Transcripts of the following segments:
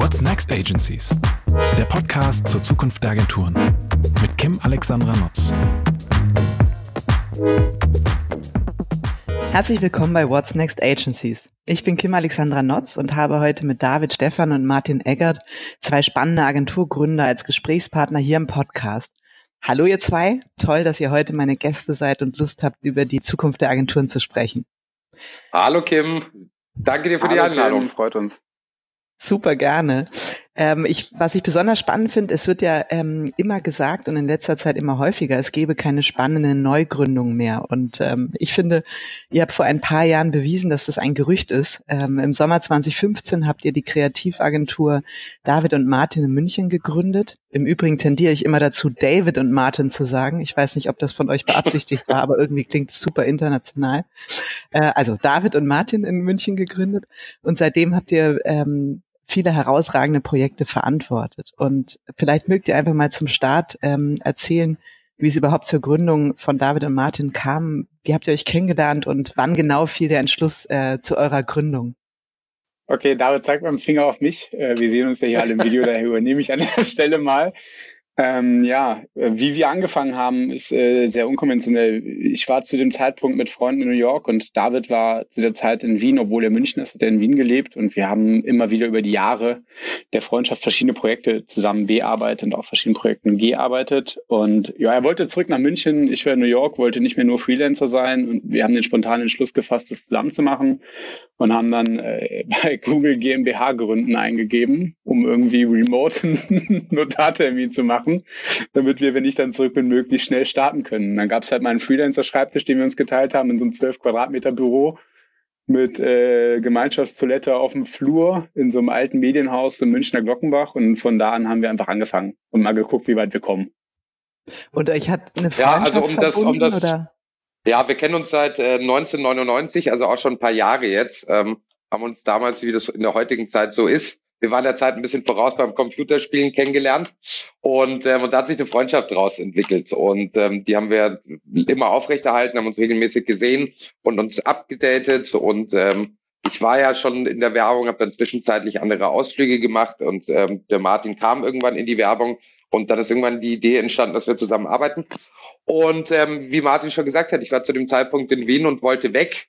What's Next Agencies? Der Podcast zur Zukunft der Agenturen mit Kim Alexandra Notz. Herzlich willkommen bei What's Next Agencies. Ich bin Kim Alexandra Notz und habe heute mit David Stephan und Martin Eggert zwei spannende Agenturgründer als Gesprächspartner hier im Podcast. Hallo ihr zwei, toll, dass ihr heute meine Gäste seid und Lust habt, über die Zukunft der Agenturen zu sprechen. Hallo Kim, danke dir für die Einladung, freut uns. Super gerne. Was ich besonders spannend finde, es wird ja immer gesagt und in letzter Zeit immer häufiger, es gebe keine spannenden Neugründungen mehr. Und ich finde, ihr habt vor ein paar Jahren bewiesen, dass das ein Gerücht ist. Im Sommer 2015 habt ihr die Kreativagentur David und Martin in München gegründet. Im Übrigen tendiere ich immer dazu, David und Martin zu sagen. Ich weiß nicht, ob das von euch beabsichtigt war, aber irgendwie klingt es super international. Also David und Martin in München gegründet. Und seitdem habt ihr viele herausragende Projekte verantwortet. Und vielleicht mögt ihr einfach mal zum Start erzählen, wie es überhaupt zur Gründung von David und Martin kam. Wie habt ihr euch kennengelernt und wann genau fiel der Entschluss zu eurer Gründung? Okay, David, zeig mal den Finger auf mich. Wir sehen uns ja hier alle im Video, daher übernehme ich an der Stelle mal. Wie wir angefangen haben, ist sehr unkonventionell. Ich war zu dem Zeitpunkt mit Freunden in New York und David war zu der Zeit in Wien, obwohl er München ist, hat er in Wien gelebt und wir haben immer wieder über die Jahre der Freundschaft verschiedene Projekte zusammen bearbeitet und auch verschiedene Projekten gearbeitet. Und ja, er wollte zurück nach München, ich war in New York, wollte nicht mehr nur Freelancer sein und wir haben den spontanen Entschluss gefasst, das zusammen zu machen und haben dann bei Google GmbH gründen eingegeben, um irgendwie remote einen Notartermin zu machen, damit wir, wenn ich dann zurück bin, möglichst schnell starten können. Dann gab es halt mal einen Freelancer-Schreibtisch, den wir uns geteilt haben, in so einem 12 Quadratmeter Büro mit Gemeinschaftstoilette auf dem Flur in so einem alten Medienhaus im Münchner Glockenbach und von da an haben wir einfach angefangen und mal geguckt, wie weit wir kommen. Und euch hat eine Freundschaft verbunden, oder? Ja, wir kennen uns seit 1999, also auch schon ein paar Jahre jetzt, haben uns damals, wie das in der heutigen Zeit so ist, wir waren der Zeit ein bisschen voraus beim Computerspielen kennengelernt und da hat sich eine Freundschaft daraus entwickelt und die haben wir immer aufrechterhalten, haben uns regelmäßig gesehen und uns abgedatet und ich war ja schon in der Werbung, habe dann zwischenzeitlich andere Ausflüge gemacht und der Martin kam irgendwann in die Werbung und dann ist irgendwann die Idee entstanden, dass wir zusammenarbeiten. Und wie Martin schon gesagt hat, ich war zu dem Zeitpunkt in Wien und wollte weg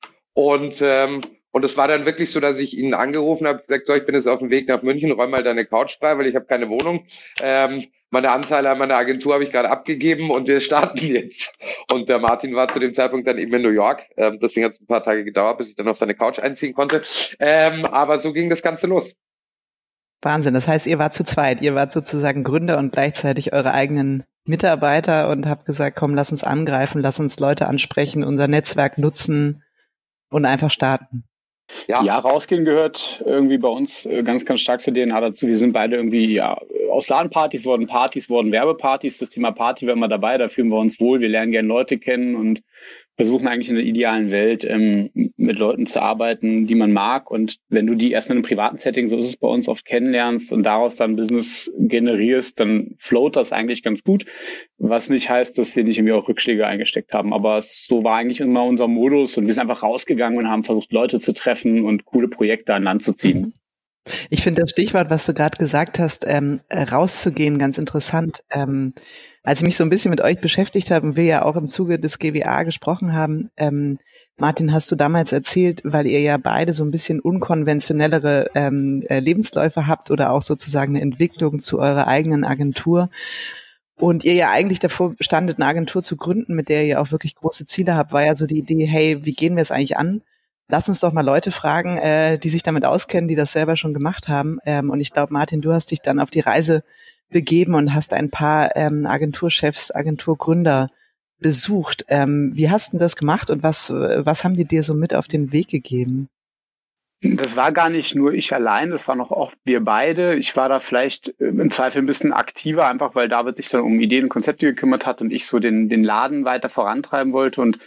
und es war dann wirklich so, dass ich ihn angerufen habe, gesagt, so, ich bin jetzt auf dem Weg nach München, räum mal deine Couch frei, weil ich habe keine Wohnung. Meine Anteile an meiner Agentur habe ich gerade abgegeben und wir starten jetzt. Und der Martin war zu dem Zeitpunkt dann eben in New York. Deswegen hat es ein paar Tage gedauert, bis ich dann auf seine Couch einziehen konnte. Aber so ging das Ganze los. Wahnsinn, das heißt, ihr wart zu zweit. Ihr wart sozusagen Gründer und gleichzeitig eure eigenen Mitarbeiter und habt gesagt, komm, lass uns angreifen, lass uns Leute ansprechen, unser Netzwerk nutzen und einfach starten. Ja, rausgehen gehört irgendwie bei uns ganz, ganz stark zur DNA dazu. Wir sind beide irgendwie, aus LAN-Partys wurden Werbepartys. Das Thema Party war immer dabei, da fühlen wir uns wohl. Wir lernen gerne Leute kennen und versuchen eigentlich in der idealen Welt mit Leuten zu arbeiten, die man mag. Und wenn du die erstmal in einem privaten Setting, so ist es bei uns, oft kennenlernst und daraus dann Business generierst, dann float das eigentlich ganz gut. Was nicht heißt, dass wir nicht irgendwie auch Rückschläge eingesteckt haben. Aber so war eigentlich immer unser Modus und wir sind einfach rausgegangen und haben versucht, Leute zu treffen und coole Projekte an Land zu ziehen. Ich finde das Stichwort, was du gerade gesagt hast, rauszugehen, ganz interessant. Als ich mich so ein bisschen mit euch beschäftigt habe und wir ja auch im Zuge des GWA gesprochen haben, Martin, hast du damals erzählt, weil ihr ja beide so ein bisschen unkonventionellere Lebensläufe habt oder auch sozusagen eine Entwicklung zu eurer eigenen Agentur und ihr ja eigentlich davor standet, eine Agentur zu gründen, mit der ihr auch wirklich große Ziele habt, war ja so die Idee, hey, wie gehen wir es eigentlich an? Lass uns doch mal Leute fragen, die sich damit auskennen, die das selber schon gemacht haben. Und ich glaube, Martin, du hast dich dann auf die Reise begeben und hast ein paar Agenturchefs, Agenturgründer besucht. Wie hast du das gemacht und was haben die dir so mit auf den Weg gegeben? Das war gar nicht nur ich allein, das waren auch oft wir beide. Ich war da vielleicht im Zweifel ein bisschen aktiver, einfach weil David sich dann um Ideen und Konzepte gekümmert hat und ich so den Laden weiter vorantreiben wollte. Und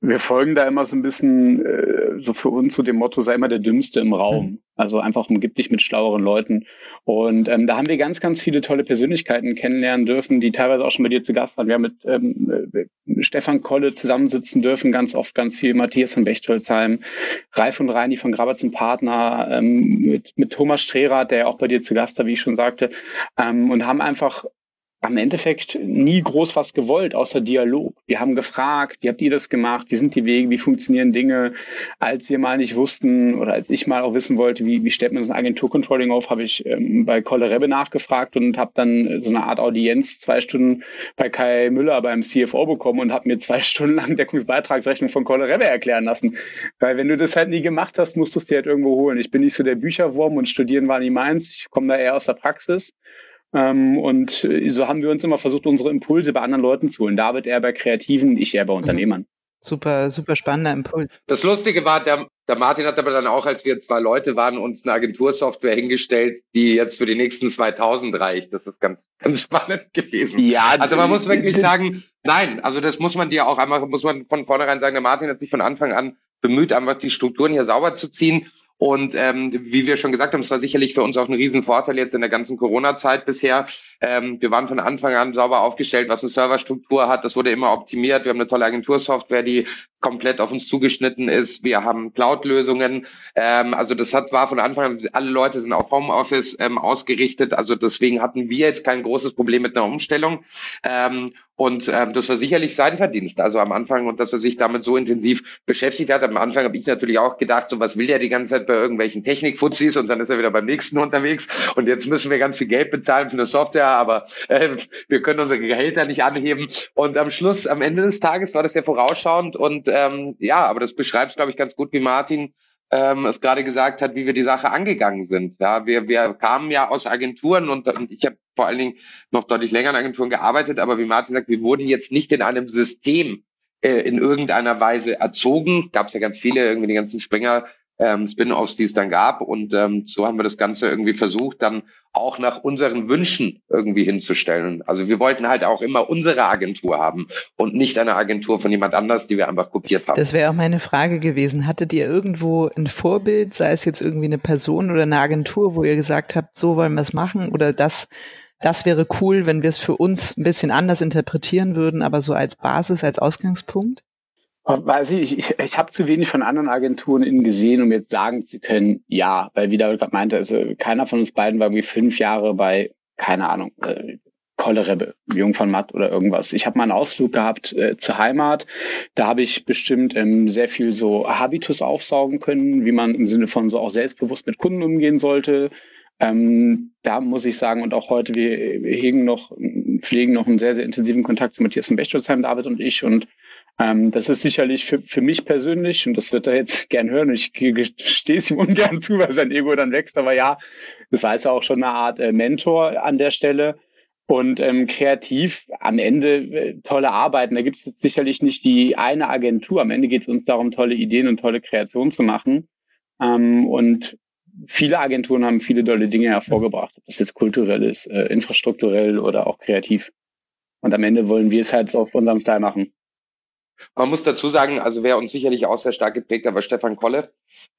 Wir folgen da immer so ein bisschen, so für uns so dem Motto, sei immer der Dümmste im Raum. Also einfach umgib dich mit schlaueren Leuten. Und da haben wir ganz, ganz viele tolle Persönlichkeiten kennenlernen dürfen, die teilweise auch schon bei dir zu Gast waren. Wir haben mit Stefan Kolle zusammensitzen dürfen, ganz oft, ganz viel. Matthias von Bechtolzheim, Ralf und Reini von Graberts und Partner, mit Thomas Strehrath, der ja auch bei dir zu Gast war, wie ich schon sagte, und haben einfach am Endeffekt nie groß was gewollt, außer Dialog. Wir haben gefragt, wie habt ihr das gemacht? Wie sind die Wege? Wie funktionieren Dinge? Als wir mal nicht wussten oder als ich mal auch wissen wollte, wie stellt man das Agenturcontrolling auf, habe ich bei Kolle Rebbe nachgefragt und habe dann so eine Art Audienz 2 Stunden bei Kai Müller beim CFO bekommen und habe mir 2 Stunden lang Deckungsbeitragsrechnung von Kolle Rebbe erklären lassen. Weil wenn du das halt nie gemacht hast, musst du es dir halt irgendwo holen. Ich bin nicht so der Bücherwurm und Studieren war nie meins. Ich komme da eher aus der Praxis. Und so haben wir uns immer versucht, unsere Impulse bei anderen Leuten zu holen. David eher bei Kreativen, ich eher bei Unternehmern. Super, super spannender Impuls. Das Lustige war, der Martin hat aber dann auch, als wir 2 Leute waren, uns eine Agentursoftware hingestellt, die jetzt für die nächsten 2000 reicht. Das ist ganz, ganz spannend gewesen. Ja, also man muss wirklich sagen, nein, also das muss man dir auch einmal, muss man von vornherein sagen, der Martin hat sich von Anfang an bemüht, einfach die Strukturen hier sauber zu ziehen. Und wie wir schon gesagt haben, es war sicherlich für uns auch ein Riesenvorteil jetzt in der ganzen Corona-Zeit bisher. Wir waren von Anfang an sauber aufgestellt, was eine Serverstruktur hat. Das wurde immer optimiert. Wir haben eine tolle Agentursoftware, die komplett auf uns zugeschnitten ist. Wir haben Cloud-Lösungen. Also das war von Anfang an, alle Leute sind auf Homeoffice ausgerichtet. Also deswegen hatten wir jetzt kein großes Problem mit einer Umstellung. Und das war sicherlich sein Verdienst, also am Anfang, und dass er sich damit so intensiv beschäftigt hat. Am Anfang habe ich natürlich auch gedacht, so was will der die ganze Zeit bei irgendwelchen Technikfuzis, und dann ist er wieder beim nächsten unterwegs und jetzt müssen wir ganz viel Geld bezahlen für eine Software, aber wir können unsere Gehälter nicht anheben. Und am Ende des Tages war das sehr vorausschauend und aber das beschreibt, glaube ich, ganz gut, wie Martin es gerade gesagt hat, wie wir die Sache angegangen sind. Ja, wir kamen ja aus Agenturen und ich habe vor allen Dingen noch deutlich länger in Agenturen gearbeitet, aber wie Martin sagt, wir wurden jetzt nicht in einem System in irgendeiner Weise erzogen. Gab es ja ganz viele, irgendwie die ganzen Springer Spin-offs, die es dann gab, und so haben wir das Ganze irgendwie versucht, dann auch nach unseren Wünschen irgendwie hinzustellen. Also wir wollten halt auch immer unsere Agentur haben und nicht eine Agentur von jemand anders, die wir einfach kopiert haben. Das wäre auch meine Frage gewesen. Hattet ihr irgendwo ein Vorbild, sei es jetzt irgendwie eine Person oder eine Agentur, wo ihr gesagt habt, so wollen wir es machen, oder das wäre cool, wenn wir es für uns ein bisschen anders interpretieren würden, aber so als Basis, als Ausgangspunkt? Weiß ich habe zu wenig von anderen Agenturen innen gesehen, um jetzt sagen zu können, ja, weil wie David gerade meinte, also keiner von uns beiden war irgendwie 5 Jahre bei, keine Ahnung, Kolle Rebbe, Jung von Matt oder irgendwas. Ich habe mal einen Ausflug gehabt zur Heimat. Da habe ich bestimmt sehr viel so Habitus aufsaugen können, wie man im Sinne von so auch selbstbewusst mit Kunden umgehen sollte. Da muss ich sagen, und auch heute, wir pflegen noch einen sehr, sehr intensiven Kontakt zu Matthias von Bechtolzheim, David und ich, und das ist sicherlich für mich persönlich, und das wird er jetzt gern hören, und ich gestehe es ihm ungern zu, weil sein Ego dann wächst, aber ja, das heißt auch schon eine Art Mentor an der Stelle. Und kreativ am Ende tolle Arbeiten. Da gibt es jetzt sicherlich nicht die eine Agentur. Am Ende geht es uns darum, tolle Ideen und tolle Kreationen zu machen. Und viele Agenturen haben viele tolle Dinge hervorgebracht, ob das jetzt kulturell ist, infrastrukturell oder auch kreativ. Und am Ende wollen wir es halt so auf unserem Style machen. Man muss dazu sagen, also wer uns sicherlich auch sehr stark geprägt hat, war Stefan Kolle,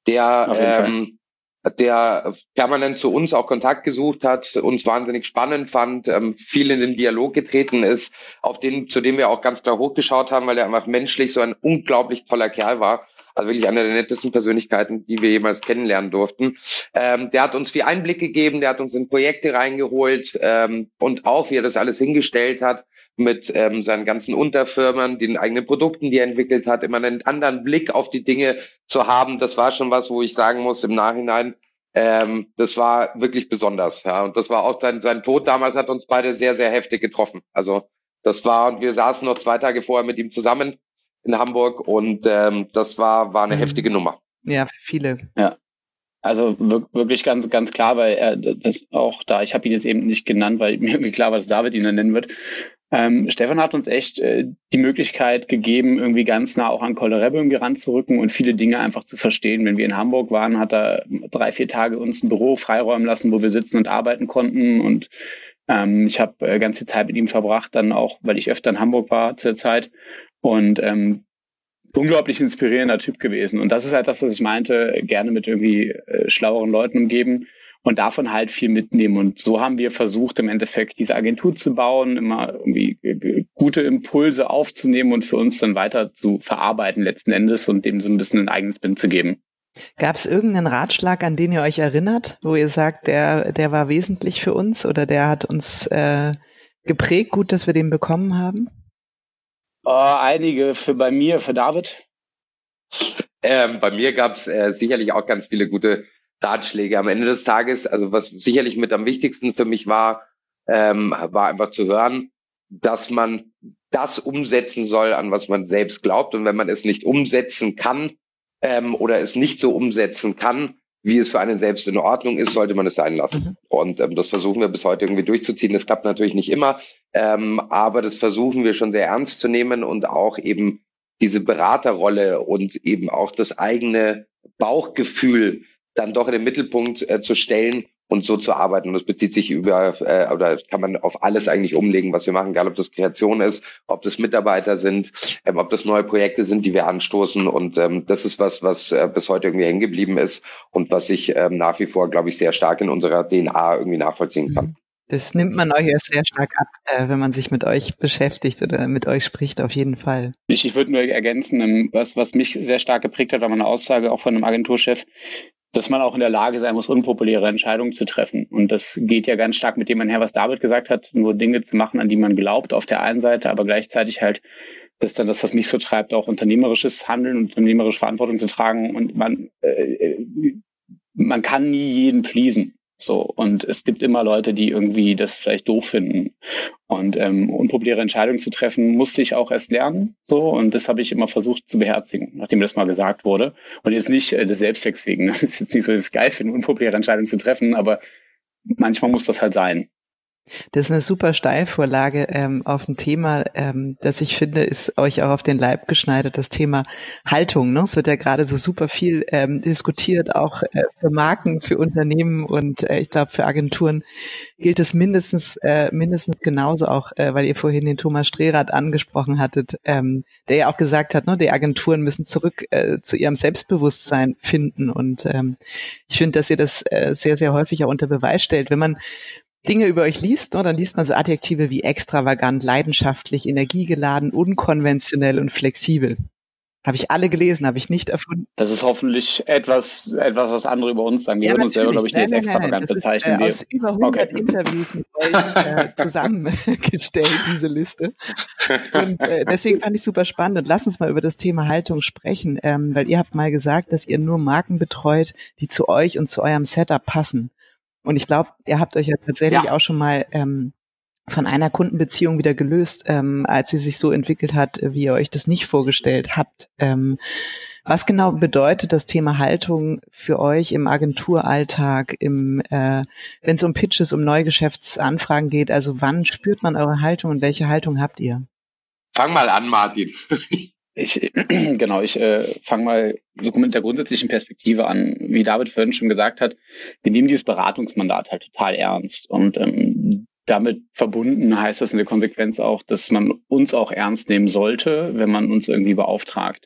der permanent zu uns auch Kontakt gesucht hat, uns wahnsinnig spannend fand, viel in den Dialog getreten ist, zu dem wir auch ganz klar hochgeschaut haben, weil er einfach menschlich so ein unglaublich toller Kerl war. Also wirklich eine der nettesten Persönlichkeiten, die wir jemals kennenlernen durften. Der hat uns viel Einblick gegeben, der hat uns in Projekte reingeholt und auch, wie er das alles hingestellt hat, mit seinen ganzen Unterfirmen, den eigenen Produkten, die er entwickelt hat, immer einen anderen Blick auf die Dinge zu haben. Das war schon was, wo ich sagen muss, im Nachhinein, das war wirklich besonders. Ja, und das war auch sein Tod damals hat uns beide sehr, sehr heftig getroffen. Also und wir saßen noch 2 Tage vorher mit ihm zusammen in Hamburg, und das war eine heftige Nummer. Ja, für viele. Ja. Also wirklich ganz, ganz klar, weil er das auch da, ich habe ihn jetzt eben nicht genannt, weil mir klar war, dass David ihn dann nennen wird. Stefan hat uns echt die Möglichkeit gegeben, irgendwie ganz nah auch an Kolle Rebbe irgendwie ranzurücken und viele Dinge einfach zu verstehen. Wenn wir in Hamburg waren, hat er 3-4 Tage uns ein Büro freiräumen lassen, wo wir sitzen und arbeiten konnten, und ich habe ganz viel Zeit mit ihm verbracht, dann auch, weil ich öfter in Hamburg war zu der Zeit, und unglaublich inspirierender Typ gewesen. Und das ist halt das, was ich meinte, gerne mit irgendwie schlaueren Leuten umgeben und davon halt viel mitnehmen. Und so haben wir versucht, im Endeffekt diese Agentur zu bauen, immer irgendwie gute Impulse aufzunehmen und für uns dann weiter zu verarbeiten letzten Endes und dem so ein bisschen ein eigenes Spin zu geben. Gab es irgendeinen Ratschlag, an den ihr euch erinnert, wo ihr sagt, der war wesentlich für uns oder der hat uns geprägt, gut, dass wir den bekommen haben? Einige für David. Bei mir gab es sicherlich auch ganz viele gute Ratschläge am Ende des Tages. Also was sicherlich mit am wichtigsten für mich war einfach zu hören, dass man das umsetzen soll, an was man selbst glaubt. Und wenn man es nicht umsetzen kann oder es nicht so umsetzen kann, wie es für einen selbst in Ordnung ist, sollte man es sein lassen. Und das versuchen wir bis heute irgendwie durchzuziehen. Das klappt natürlich nicht immer, aber das versuchen wir schon sehr ernst zu nehmen und auch eben diese Beraterrolle und eben auch das eigene Bauchgefühl dann doch in den Mittelpunkt zu stellen und so zu arbeiten. Und das bezieht sich oder kann man auf alles eigentlich umlegen, was wir machen, egal ob das Kreation ist, ob das Mitarbeiter sind, ob das neue Projekte sind, die wir anstoßen. Und das ist was bis heute irgendwie hängen geblieben ist und was ich nach wie vor, glaube ich, sehr stark in unserer DNA irgendwie nachvollziehen kann. Das nimmt man euch ja sehr stark ab, wenn man sich mit euch beschäftigt oder mit euch spricht, auf jeden Fall. Ich würde nur ergänzen, was mich sehr stark geprägt hat, war meine Aussage auch von einem Agenturchef, dass man auch in der Lage sein muss, unpopuläre Entscheidungen zu treffen. Und das geht ja ganz stark mit dem einher, was David gesagt hat, nur Dinge zu machen, an die man glaubt, auf der einen Seite, aber gleichzeitig halt, das ist dann das, was mich so treibt, auch unternehmerisches Handeln und unternehmerische Verantwortung zu tragen. Und man kann nie jeden pleasen. So, und es gibt immer Leute, die irgendwie das vielleicht doof finden. Und unpopuläre Entscheidungen zu treffen, musste ich auch erst lernen. So, und das habe ich immer versucht zu beherzigen, nachdem das mal gesagt wurde. Und jetzt nicht des Selbstzwecks wegen. Es ist jetzt nicht so, dass ich es geil finde, unpopuläre Entscheidungen zu treffen, aber manchmal muss das halt sein. Das ist eine super Steilvorlage auf ein Thema, das ich finde, ist euch auch auf den Leib geschneidert, das Thema Haltung. Ne? Es wird ja gerade so super viel diskutiert, auch für Marken, für Unternehmen und ich glaube, für Agenturen gilt es mindestens genauso auch, weil ihr vorhin den Thomas Strehrath angesprochen hattet, der ja auch gesagt hat, ne, die Agenturen müssen zurück zu ihrem Selbstbewusstsein finden. Und ich finde, dass ihr das sehr, sehr häufig auch unter Beweis stellt. Wenn man Dinge über euch liest, dann liest man so Adjektive wie extravagant, leidenschaftlich, energiegeladen, unkonventionell und flexibel. Habe ich alle gelesen, habe ich nicht erfunden. Das ist hoffentlich etwas, was andere über uns sagen. Wir würden uns selber, glaube ich, nicht als extravagant bezeichnen. Das ist aus über 100 Interviews mit euch zusammengestellt, diese Liste. Und deswegen fand ich super spannend. Und lass uns mal über das Thema Haltung sprechen, weil ihr habt mal gesagt, dass ihr nur Marken betreut, die zu euch und zu eurem Setup passen. Und ich glaube, ihr habt euch ja tatsächlich auch schon mal von einer Kundenbeziehung wieder gelöst, als sie sich so entwickelt hat, wie ihr euch das nicht vorgestellt habt. Was genau bedeutet das Thema Haltung für euch im Agenturalltag, wenn es um Pitches, um Neugeschäftsanfragen geht? Also wann spürt man eure Haltung und welche Haltung habt ihr? Fang mal an, Martin. Ich fange mal so mit der grundsätzlichen Perspektive an. Wie David vorhin schon gesagt hat, wir nehmen dieses Beratungsmandat halt total ernst. Und damit verbunden heißt das in der Konsequenz auch, dass man uns auch ernst nehmen sollte, wenn man uns irgendwie beauftragt.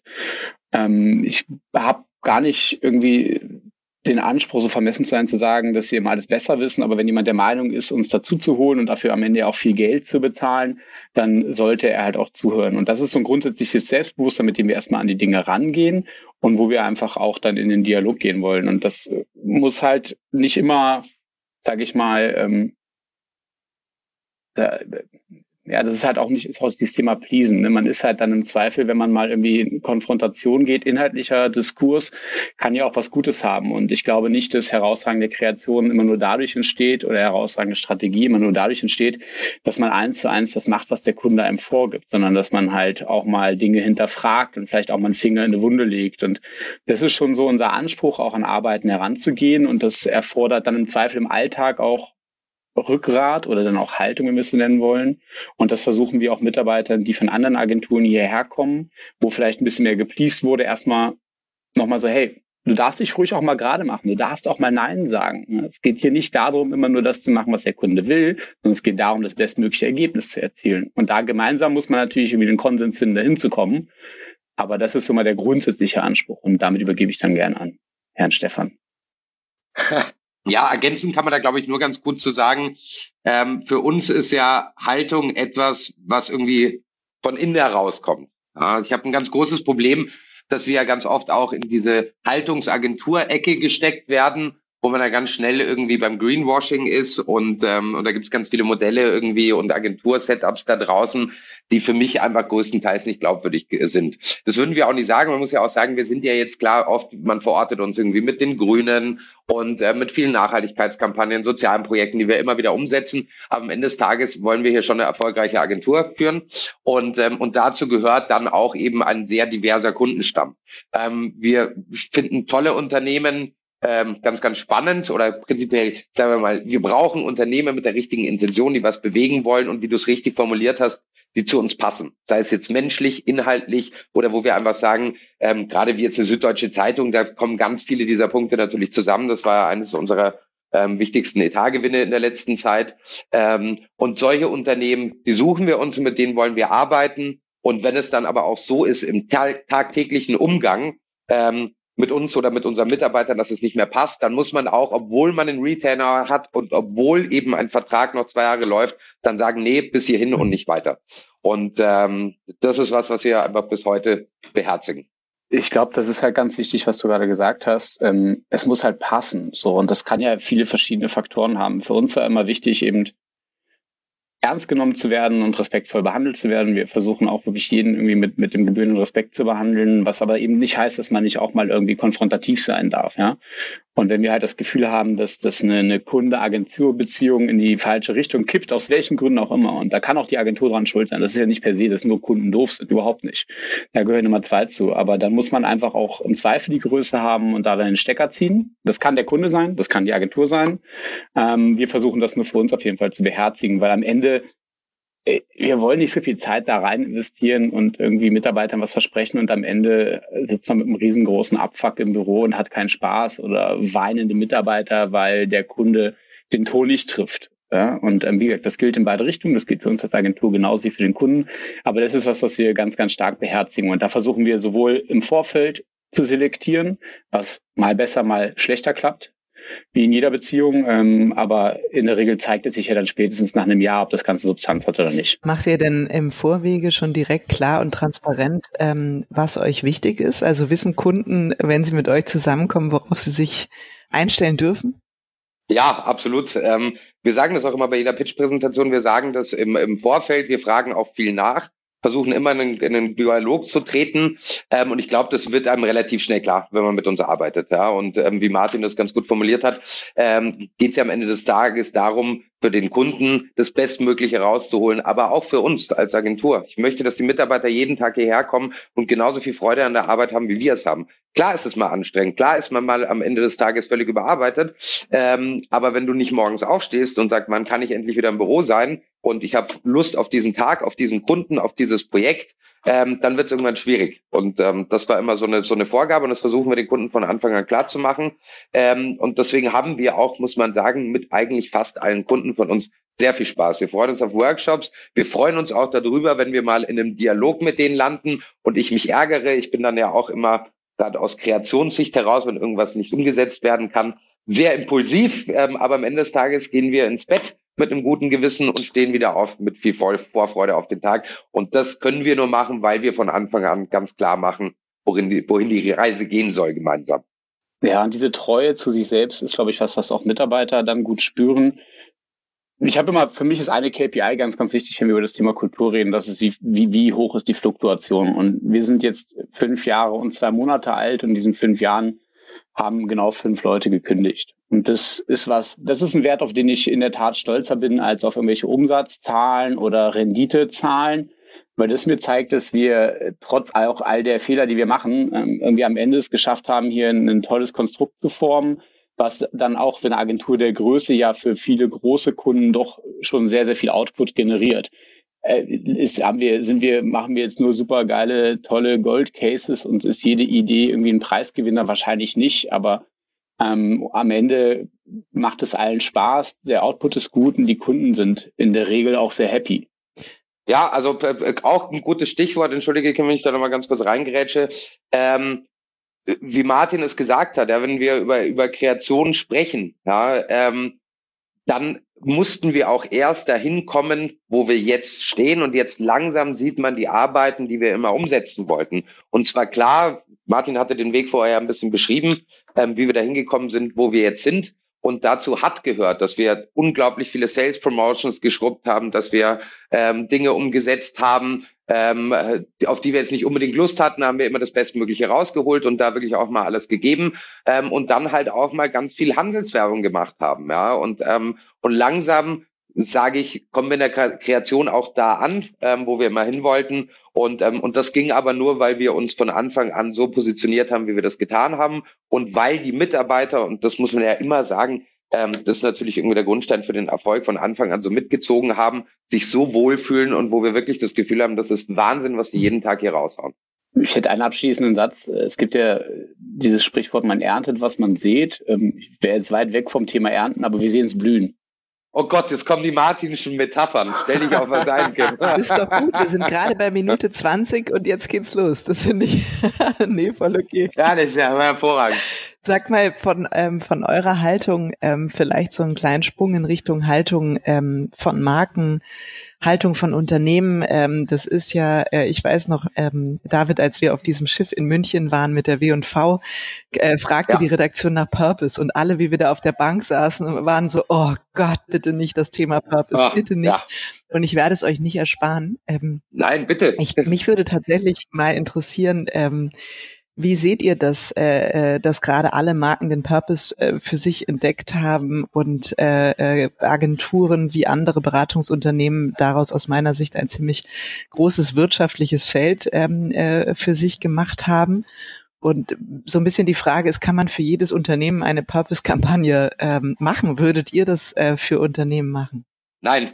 Ich habe gar nicht irgendwie den Anspruch, so vermessen zu sein, zu sagen, dass wir immer alles besser wissen, aber wenn jemand der Meinung ist, uns dazu zu holen und dafür am Ende auch viel Geld zu bezahlen, dann sollte er halt auch zuhören. Und das ist so ein grundsätzliches Selbstbewusstsein, mit dem wir erstmal an die Dinge rangehen und wo wir einfach auch dann in den Dialog gehen wollen. Und das muss halt nicht immer, sage ich mal, das ist halt auch nicht, ist auch dieses Thema Pleasen. Ne? Man ist halt dann im Zweifel, wenn man mal irgendwie in Konfrontation geht, inhaltlicher Diskurs, kann ja auch was Gutes haben. Und ich glaube nicht, dass herausragende Kreation immer nur dadurch entsteht oder herausragende Strategie immer nur dadurch entsteht, dass man 1:1 das macht, was der Kunde einem vorgibt, sondern dass man halt auch mal Dinge hinterfragt und vielleicht auch mal einen Finger in eine Wunde legt. Und das ist schon so unser Anspruch, auch an Arbeiten heranzugehen. Und das erfordert dann im Zweifel im Alltag auch Rückgrat oder dann auch Haltung, wenn wir es so nennen wollen. Und das versuchen wir auch Mitarbeitern, die von anderen Agenturen hierher kommen, wo vielleicht ein bisschen mehr gepleased wurde, erstmal nochmal so, hey, du darfst dich ruhig auch mal gerade machen, du darfst auch mal Nein sagen. Es geht hier nicht darum, immer nur das zu machen, was der Kunde will, sondern es geht darum, das bestmögliche Ergebnis zu erzielen. Und da gemeinsam muss man natürlich irgendwie den Konsens finden, da hinzukommen. Aber das ist so mal der grundsätzliche Anspruch und damit übergebe ich dann gern an Herrn Stefan. Ja, ergänzend kann man da, glaube ich, nur ganz gut zu sagen, für uns ist ja Haltung etwas, was irgendwie von innen herauskommt. Ja, ich habe ein ganz großes Problem, dass wir ja ganz oft auch in diese Haltungsagentur-Ecke gesteckt werden, wo man da ganz schnell irgendwie beim Greenwashing ist und da gibt es ganz viele Modelle irgendwie und Agentur-Setups da draußen, die für mich einfach größtenteils nicht glaubwürdig sind. Das würden wir auch nicht sagen. Man muss ja auch sagen, wir sind ja jetzt klar oft, man verortet uns irgendwie mit den Grünen und mit vielen Nachhaltigkeitskampagnen, sozialen Projekten, die wir immer wieder umsetzen. Aber am Ende des Tages wollen wir hier schon eine erfolgreiche Agentur führen und dazu gehört dann auch eben ein sehr diverser Kundenstamm. Wir finden tolle Unternehmen ganz, ganz spannend oder prinzipiell, sagen wir mal, wir brauchen Unternehmen mit der richtigen Intention, die was bewegen wollen und wie du es richtig formuliert hast, die zu uns passen. Sei es jetzt menschlich, inhaltlich oder wo wir einfach sagen, gerade wie jetzt eine Süddeutsche Zeitung, da kommen ganz viele dieser Punkte natürlich zusammen. Das war eines unserer wichtigsten Etatgewinne in der letzten Zeit. Und solche Unternehmen, die suchen wir uns und mit denen wollen wir arbeiten. Und wenn es dann aber auch so ist im tagtäglichen Umgang, mit uns oder mit unseren Mitarbeitern, dass es nicht mehr passt, dann muss man auch, obwohl man einen Retainer hat und obwohl eben ein Vertrag noch 2 Jahre läuft, dann sagen, nee, bis hierhin und nicht weiter. Und das ist was wir einfach bis heute beherzigen. Ich glaube, das ist halt ganz wichtig, was du gerade gesagt hast. Es muss halt passen. So, und das kann ja viele verschiedene Faktoren haben. Für uns war immer wichtig, eben ernst genommen zu werden und respektvoll behandelt zu werden. Wir versuchen auch wirklich jeden irgendwie mit dem gebührenden Respekt zu behandeln, was aber eben nicht heißt, dass man nicht auch mal irgendwie konfrontativ sein darf, ja. Und wenn wir halt das Gefühl haben, dass das eine Kunde-Agentur-Beziehung in die falsche Richtung kippt, aus welchen Gründen auch immer, und da kann auch die Agentur dran schuld sein. Das ist ja nicht per se, dass nur Kunden doof sind, überhaupt nicht. Da gehören Nummer 2 zu. Aber dann muss man einfach auch im Zweifel die Größe haben und da dann den Stecker ziehen. Das kann der Kunde sein, das kann die Agentur sein. Wir versuchen das nur für uns auf jeden Fall zu beherzigen, weil am Ende wir wollen nicht so viel Zeit da rein investieren und irgendwie Mitarbeitern was versprechen und am Ende sitzt man mit einem riesengroßen Abfuck im Büro und hat keinen Spaß oder weinende Mitarbeiter, weil der Kunde den Ton nicht trifft. Ja? Und wie gesagt, das gilt in beide Richtungen. Das gilt für uns als Agentur genauso wie für den Kunden. Aber das ist was wir ganz, ganz stark beherzigen. Und da versuchen wir sowohl im Vorfeld zu selektieren, was mal besser, mal schlechter klappt, wie in jeder Beziehung, aber in der Regel zeigt es sich ja dann spätestens nach einem Jahr, ob das Ganze Substanz hat oder nicht. Macht ihr denn im Vorwege schon direkt klar und transparent, was euch wichtig ist? Also wissen Kunden, wenn sie mit euch zusammenkommen, worauf sie sich einstellen dürfen? Ja, absolut. Wir sagen das auch immer bei jeder Pitch-Präsentation. Wir sagen das im Vorfeld. Wir fragen auch viel nach, versuchen immer in einen Dialog zu treten. Und ich glaube, das wird einem relativ schnell klar, wenn man mit uns arbeitet. Ja. Und wie Martin das ganz gut formuliert hat, geht es ja am Ende des Tages darum, für den Kunden das Bestmögliche rauszuholen, aber auch für uns als Agentur. Ich möchte, dass die Mitarbeiter jeden Tag hierher kommen und genauso viel Freude an der Arbeit haben, wie wir es haben. Klar ist es mal anstrengend, klar ist man mal am Ende des Tages völlig überarbeitet, aber wenn du nicht morgens aufstehst und sagst, wann kann ich endlich wieder im Büro sein und ich habe Lust auf diesen Tag, auf diesen Kunden, auf dieses Projekt, dann wird es irgendwann schwierig. Und das war immer so eine Vorgabe und das versuchen wir den Kunden von Anfang an klar zu machen. Und deswegen haben wir auch, muss man sagen, mit eigentlich fast allen Kunden von uns sehr viel Spaß. Wir freuen uns auf Workshops. Wir freuen uns auch darüber, wenn wir mal in einem Dialog mit denen landen und ich mich ärgere. Ich bin dann ja auch immer, gerade aus Kreationssicht heraus, wenn irgendwas nicht umgesetzt werden kann, sehr impulsiv. Aber am Ende des Tages gehen wir ins Bett mit einem guten Gewissen und stehen wieder auf mit viel Vorfreude auf den Tag. Und das können wir nur machen, weil wir von Anfang an ganz klar machen, wohin die Reise gehen soll gemeinsam. Ja, und diese Treue zu sich selbst ist, glaube ich, was auch Mitarbeiter dann gut spüren. Ich habe immer, für mich ist eine KPI ganz, ganz wichtig, wenn wir über das Thema Kultur reden, das ist, wie hoch ist die Fluktuation. Und wir sind jetzt 5 Jahre und 2 Monate alt und in diesen 5 Jahren haben genau 5 Leute gekündigt. Und das ist ein Wert, auf den ich in der Tat stolzer bin, als auf irgendwelche Umsatzzahlen oder Renditezahlen, weil das mir zeigt, dass wir trotz auch all der Fehler, die wir machen, irgendwie am Ende es geschafft haben, hier ein tolles Konstrukt zu formen, was dann auch für eine Agentur der Größe ja für viele große Kunden doch schon sehr, sehr viel Output generiert. Machen wir jetzt nur super geile, tolle Gold Cases und ist jede Idee irgendwie ein Preisgewinner? Wahrscheinlich nicht, aber am Ende macht es allen Spaß, der Output ist gut und die Kunden sind in der Regel auch sehr happy. Ja, also auch ein gutes Stichwort, entschuldige, wenn ich da nochmal ganz kurz reingrätsche. Wie Martin es gesagt hat, ja, wenn wir über Kreation sprechen, ja, dann mussten wir auch erst dahin kommen, wo wir jetzt stehen. Und jetzt langsam sieht man die Arbeiten, die wir immer umsetzen wollten. Und zwar klar, Martin hatte den Weg vorher ein bisschen beschrieben, wie wir dahin gekommen sind, wo wir jetzt sind. Und dazu hat gehört, dass wir unglaublich viele Sales Promotions geschrubbt haben, dass wir Dinge umgesetzt haben, auf die wir jetzt nicht unbedingt Lust hatten, haben wir immer das Bestmögliche rausgeholt und da wirklich auch mal alles gegeben, und dann halt auch mal ganz viel Handelswerbung gemacht haben, ja, und langsam, sage ich, kommen wir in der Kreation auch da an, wo wir immer hin wollten, und das ging aber nur, weil wir uns von Anfang an so positioniert haben, wie wir das getan haben, und weil die Mitarbeiter, und das muss man ja immer sagen, das ist natürlich irgendwie der Grundstein für den Erfolg, von Anfang an so mitgezogen haben, sich so wohlfühlen und wo wir wirklich das Gefühl haben, das ist Wahnsinn, was die jeden Tag hier raushauen. Ich hätte einen abschließenden Satz. Es gibt ja dieses Sprichwort, man erntet, was man sät. Ich wäre jetzt weit weg vom Thema Ernten, aber wir sehen es blühen. Oh Gott, jetzt kommen die martinischen Metaphern. Stell dich auf was ein, Kim. Ist doch gut, wir sind gerade bei Minute 20 und jetzt geht's los. Das finde ich voll okay. Ja, das ist ja hervorragend. Sag mal, von eurer Haltung, vielleicht so einen kleinen Sprung in Richtung Haltung von Marken, Haltung von Unternehmen. Das ist ja, ich weiß noch, David, als wir auf diesem Schiff in München waren mit der W&V, fragte die Redaktion nach Purpose und alle, wie wir da auf der Bank saßen, waren so, oh Gott, bitte nicht das Thema Purpose, bitte nicht. Ja. Und ich werde es euch nicht ersparen. Nein, bitte. Mich würde tatsächlich mal interessieren, wie seht ihr das, dass gerade alle Marken den Purpose für sich entdeckt haben und Agenturen wie andere Beratungsunternehmen daraus aus meiner Sicht ein ziemlich großes wirtschaftliches Feld für sich gemacht haben? Und so ein bisschen die Frage ist, kann man für jedes Unternehmen eine Purpose-Kampagne machen? Würdet ihr das für Unternehmen machen? Nein.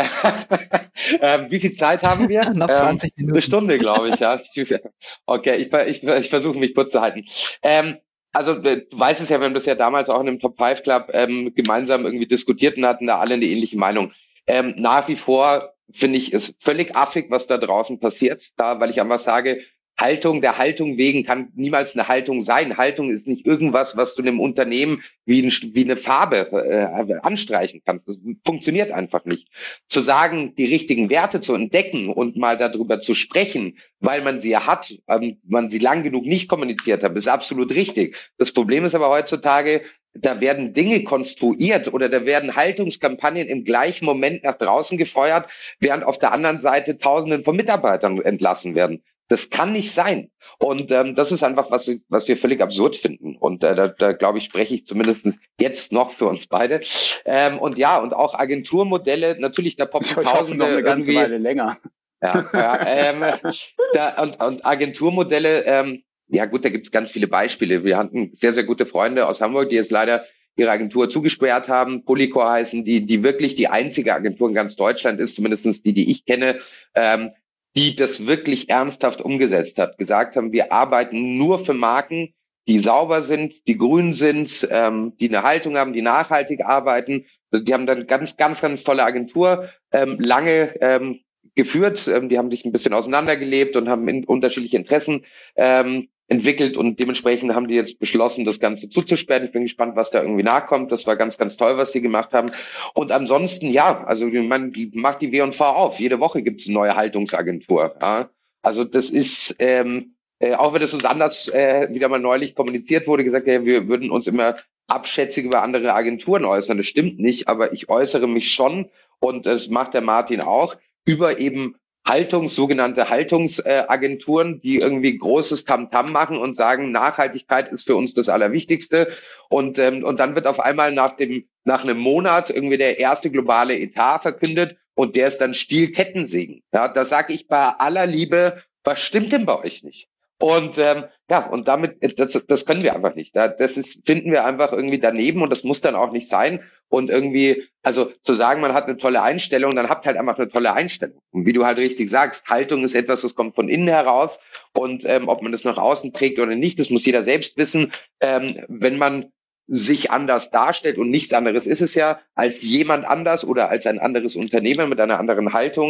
Wie viel Zeit haben wir? Noch 20 Minuten. Eine Stunde, glaube ich, ja. Okay, ich versuche mich kurz zu halten. Also du weißt es ja, wir haben das ja damals auch in dem Top 5 Club gemeinsam irgendwie diskutiert und hatten da alle eine ähnliche Meinung. Nach wie vor finde ich es völlig affig, was da draußen passiert, weil ich einfach sage, der Haltung wegen kann niemals eine Haltung sein. Haltung ist nicht irgendwas, was du einem Unternehmen wie eine Farbe anstreichen kannst. Das funktioniert einfach nicht. Zu sagen, die richtigen Werte zu entdecken und mal darüber zu sprechen, weil man sie hat, man sie lang genug nicht kommuniziert hat, ist absolut richtig. Das Problem ist aber heutzutage, da werden Dinge konstruiert oder da werden Haltungskampagnen im gleichen Moment nach draußen gefeuert, während auf der anderen Seite Tausenden von Mitarbeitern entlassen werden. Das kann nicht sein. Und das ist einfach, was wir völlig absurd finden. Und da glaube ich, spreche ich zumindest jetzt noch für uns beide. Und ja, und auch Agenturmodelle, natürlich, da poppen Tausende noch eine ganze Weile länger. Und Agenturmodelle, ja gut, da gibt es ganz viele Beispiele. Wir hatten sehr, sehr gute Freunde aus Hamburg, die jetzt leider ihre Agentur zugesperrt haben. Polycore heißen, die wirklich die einzige Agentur in ganz Deutschland ist, zumindest die ich kenne, die das wirklich ernsthaft umgesetzt hat, gesagt haben, wir arbeiten nur für Marken, die sauber sind, die grün sind, die eine Haltung haben, die nachhaltig arbeiten. Die haben dann ganz, ganz, ganz tolle Agentur, lange geführt. Die haben sich ein bisschen auseinandergelebt und haben unterschiedliche Interessen entwickelt und dementsprechend haben die jetzt beschlossen, das Ganze zuzusperren. Ich bin gespannt, was da irgendwie nachkommt. Das war ganz, ganz toll, was die gemacht haben. Und ansonsten, ja, also man macht die W&V auf. Jede Woche gibt es eine neue Haltungsagentur. Ja. Also das ist, auch wenn das uns anders wieder mal neulich kommuniziert wurde, gesagt, ja, wir würden uns immer abschätzig über andere Agenturen äußern. Das stimmt nicht, aber ich äußere mich schon und das macht der Martin auch über eben sogenannte Haltungsagenturen, die irgendwie großes Tamtam machen und sagen, Nachhaltigkeit ist für uns das Allerwichtigste. Und dann wird auf einmal nach einem Monat irgendwie der erste globale Etat verkündet und der ist dann Stiel-Kettensägen. Ja, da sage ich bei aller Liebe, was stimmt denn bei euch nicht? Und und damit, das können wir einfach nicht. Finden wir einfach irgendwie daneben und das muss dann auch nicht sein. Und irgendwie, also zu sagen, man hat eine tolle Einstellung, dann habt halt einfach eine tolle Einstellung. Und wie du halt richtig sagst, Haltung ist etwas, das kommt von innen heraus. Und ob man das nach außen trägt oder nicht, das muss jeder selbst wissen. Wenn man sich anders darstellt und nichts anderes ist es ja, als jemand anders oder als ein anderes Unternehmen mit einer anderen Haltung,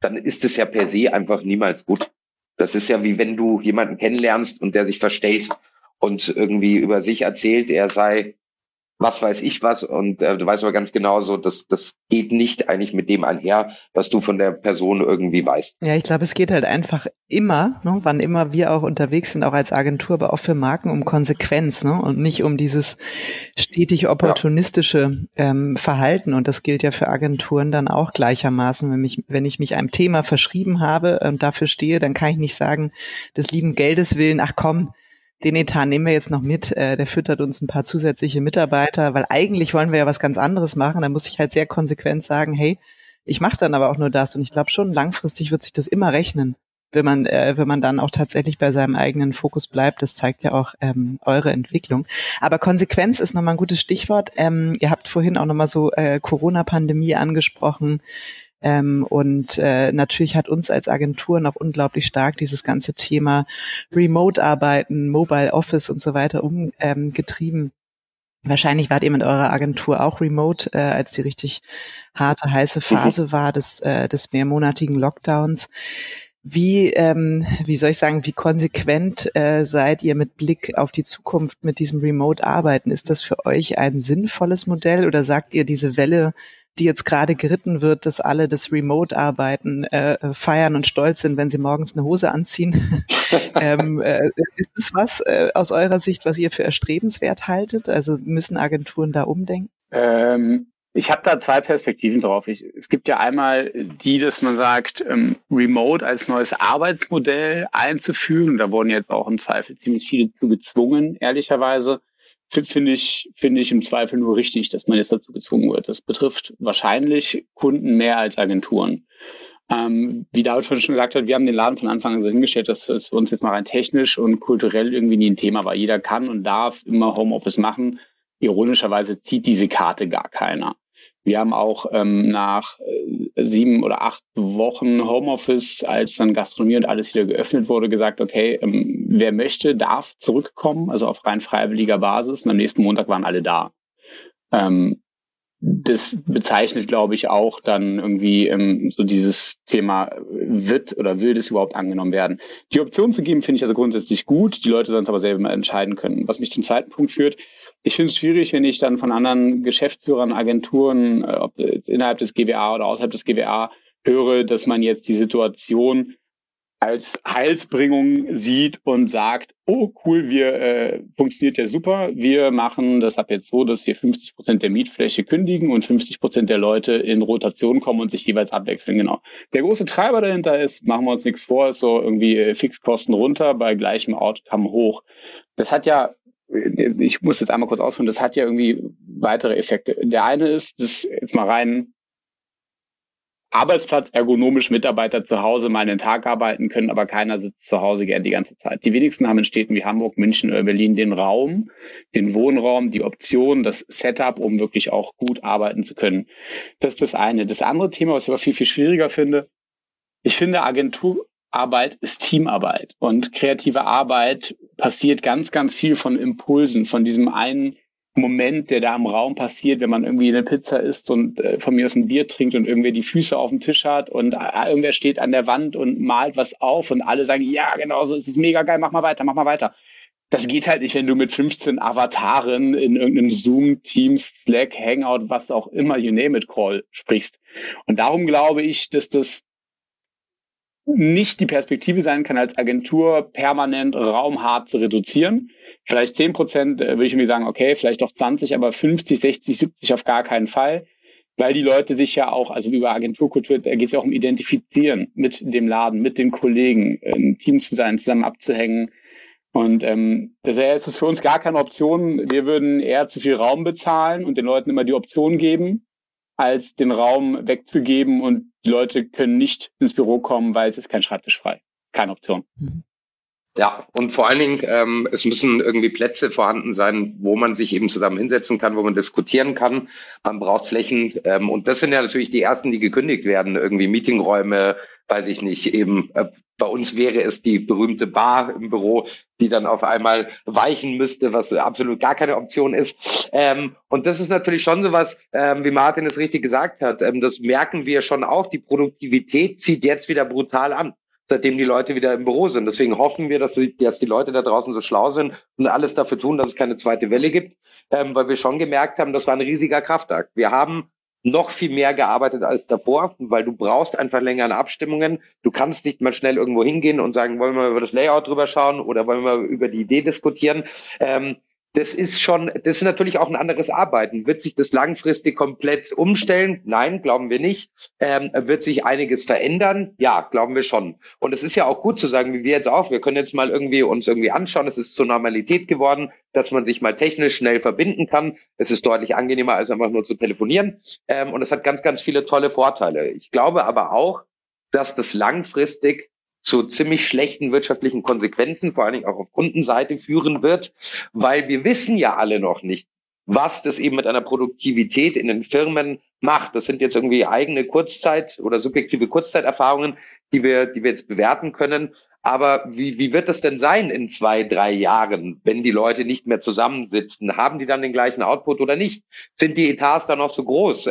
dann ist es ja per se einfach niemals gut. Das ist ja wie wenn du jemanden kennenlernst und der sich versteht und irgendwie über sich erzählt, er sei was weiß ich was und du weißt aber ganz genau so, das geht nicht eigentlich mit dem einher, was du von der Person irgendwie weißt. Ja, ich glaube, es geht halt einfach immer, ne, wann immer wir auch unterwegs sind, auch als Agentur, aber auch für Marken, um Konsequenz, ne, und nicht um dieses stetig opportunistische Verhalten. Und das gilt ja für Agenturen dann auch gleichermaßen. Wenn ich mich einem Thema verschrieben habe und dafür stehe, dann kann ich nicht sagen, des lieben Geldes willen, ach komm, den Etat nehmen wir jetzt noch mit, der füttert uns ein paar zusätzliche Mitarbeiter, weil eigentlich wollen wir ja was ganz anderes machen. Da muss ich halt sehr konsequent sagen, hey, ich mache dann aber auch nur das. Und ich glaube schon, langfristig wird sich das immer rechnen, wenn man dann auch tatsächlich bei seinem eigenen Fokus bleibt. Das zeigt ja auch eure Entwicklung. Aber Konsequenz ist nochmal ein gutes Stichwort. Ihr habt vorhin auch nochmal so Corona-Pandemie angesprochen. Und natürlich hat uns als Agentur noch unglaublich stark dieses ganze Thema Remote-Arbeiten, Mobile Office und so weiter umgetrieben. Wahrscheinlich wart ihr mit eurer Agentur auch remote, als die richtig harte, heiße Phase war des mehrmonatigen Lockdowns. Wie soll ich sagen, wie konsequent seid ihr mit Blick auf die Zukunft mit diesem Remote-Arbeiten? Ist das für euch ein sinnvolles Modell oder sagt ihr, diese Welle, die jetzt gerade geritten wird, dass alle das Remote-Arbeiten feiern und stolz sind, wenn sie morgens eine Hose anziehen? Ist das was aus eurer Sicht, was ihr für erstrebenswert haltet? Also müssen Agenturen da umdenken? Ich habe da zwei Perspektiven drauf. Es gibt ja einmal die, dass man sagt, Remote als neues Arbeitsmodell einzuführen. Da wurden jetzt auch im Zweifel ziemlich viele zu gezwungen, ehrlicherweise. Finde ich im Zweifel nur richtig, dass man jetzt dazu gezwungen wird. Das betrifft wahrscheinlich Kunden mehr als Agenturen. Wie David schon gesagt hat, wir haben den Laden von Anfang an so hingestellt, dass es für uns jetzt mal rein technisch und kulturell irgendwie nie ein Thema war. Jeder kann und darf immer Homeoffice machen. Ironischerweise zieht diese Karte gar keiner. Wir haben auch nach 7 oder 8 Wochen Homeoffice, als dann Gastronomie und alles wieder geöffnet wurde, gesagt, okay, wer möchte, darf zurückkommen, also auf rein freiwilliger Basis. Und am nächsten Montag waren alle da. Das bezeichnet, glaube ich, auch dann irgendwie so dieses Thema, wird oder will das überhaupt angenommen werden. Die Option zu geben, finde ich also grundsätzlich gut. Die Leute sollen es aber selber mal entscheiden können. Was mich zum zweiten Punkt führt, ich finde es schwierig, wenn ich dann von anderen Geschäftsführern, Agenturen, ob jetzt innerhalb des GWA oder außerhalb des GWA, höre, dass man jetzt die Situation als Heilsbringung sieht und sagt, oh cool, funktioniert ja super, wir machen das ab jetzt so, dass wir 50% der Mietfläche kündigen und 50% der Leute in Rotation kommen und sich jeweils abwechseln. Genau. Der große Treiber dahinter ist, machen wir uns nichts vor, ist so irgendwie Fixkosten runter, bei gleichem Outcome hoch. Das hat ja, ich muss jetzt einmal kurz ausführen, das hat ja irgendwie weitere Effekte. Der eine ist, dass jetzt mal rein Arbeitsplatz ergonomisch Mitarbeiter zu Hause mal einen Tag arbeiten können, aber keiner sitzt zu Hause gern die ganze Zeit. Die wenigsten haben in Städten wie Hamburg, München oder Berlin den Raum, den Wohnraum, die Option, das Setup, um wirklich auch gut arbeiten zu können. Das ist das eine. Das andere Thema, was ich aber viel, viel schwieriger finde, ich finde, Agenturarbeit ist Teamarbeit und kreative Arbeit passiert ganz, ganz viel von Impulsen, von diesem einen Moment, der da im Raum passiert, wenn man irgendwie eine Pizza isst und von mir aus ein Bier trinkt und irgendwer die Füße auf dem Tisch hat und irgendwer steht an der Wand und malt was auf und alle sagen, ja, genau so, es ist mega geil, mach mal weiter, mach mal weiter. Das geht halt nicht, wenn du mit 15 Avataren in irgendeinem Zoom, Teams, Slack, Hangout, was auch immer, you name it, Call sprichst. Und darum glaube ich, dass das nicht die Perspektive sein kann, als Agentur permanent raumhart zu reduzieren. Vielleicht 10% würde ich irgendwie sagen, okay, vielleicht auch 20, aber 50, 60, 70 auf gar keinen Fall, weil die Leute sich ja auch, also über Agenturkultur, da geht es ja auch um Identifizieren mit dem Laden, mit den Kollegen, ein Team zu sein, zusammen abzuhängen. Und daher ist es für uns gar keine Option. Wir würden eher zu viel Raum bezahlen und den Leuten immer die Option geben, als den Raum wegzugeben und die Leute können nicht ins Büro kommen, weil es ist kein Schreibtisch frei. Keine Option. Ja, und vor allen Dingen, es müssen irgendwie Plätze vorhanden sein, wo man sich eben zusammen hinsetzen kann, wo man diskutieren kann. Man braucht Flächen. Und das sind ja natürlich die ersten, die gekündigt werden. Irgendwie Meetingräume, weiß ich nicht. Eben bei uns wäre es die berühmte Bar im Büro, die dann auf einmal weichen müsste, was absolut gar keine Option ist. Und das ist natürlich schon sowas, wie Martin es richtig gesagt hat. Das merken wir schon auch. Die Produktivität zieht jetzt wieder brutal an, seitdem die Leute wieder im Büro sind. Deswegen hoffen wir, dass die Leute da draußen so schlau sind und alles dafür tun, dass es keine zweite Welle gibt, weil wir schon gemerkt haben, das war ein riesiger Kraftakt. Wir haben noch viel mehr gearbeitet als davor, weil du brauchst einfach länger an Abstimmungen. Du kannst nicht mal schnell irgendwo hingehen und sagen, wollen wir mal über das Layout drüber schauen oder wollen wir mal über die Idee diskutieren. Das ist natürlich auch ein anderes Arbeiten. Wird sich das langfristig komplett umstellen? Nein, glauben wir nicht. Wird sich einiges verändern? Ja, glauben wir schon. Und es ist ja auch gut zu sagen, wie wir jetzt auch. Wir können jetzt mal uns irgendwie anschauen. Es ist zur Normalität geworden, dass man sich mal technisch schnell verbinden kann. Es ist deutlich angenehmer, als einfach nur zu telefonieren. Und es hat ganz, ganz viele tolle Vorteile. Ich glaube aber auch, dass das langfristig zu ziemlich schlechten wirtschaftlichen Konsequenzen, vor allen Dingen auch auf Kundenseite führen wird, weil wir wissen ja alle noch nicht, was das eben mit einer Produktivität in den Firmen macht. Das sind jetzt irgendwie eigene Kurzzeit- oder subjektive Kurzzeiterfahrungen, die wir jetzt bewerten können. Aber wie wird das denn sein in 2, 3 Jahren, wenn die Leute nicht mehr zusammensitzen? Haben die dann den gleichen Output oder nicht? Sind die Etats dann noch so groß?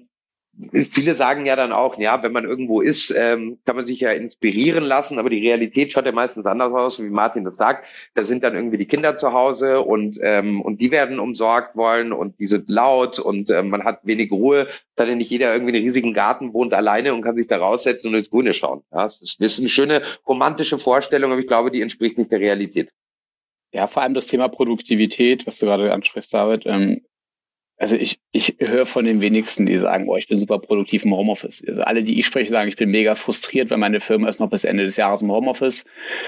Viele sagen ja dann auch, ja, wenn man irgendwo ist, kann man sich ja inspirieren lassen, aber die Realität schaut ja meistens anders aus, wie Martin das sagt. Da sind dann irgendwie die Kinder zu Hause und die werden umsorgt wollen und die sind laut und man hat wenig Ruhe, da denn nicht jeder irgendwie in einem riesigen Garten wohnt alleine und kann sich da raussetzen und ins Grüne schauen. Ja, das ist eine schöne romantische Vorstellung, aber ich glaube, die entspricht nicht der Realität. Ja, vor allem das Thema Produktivität, was du gerade ansprichst, David. Also ich höre von den wenigsten, die sagen, ich bin super produktiv im Homeoffice. Also alle, die ich spreche, sagen, ich bin mega frustriert, weil meine Firma ist noch bis Ende des Jahres im Homeoffice.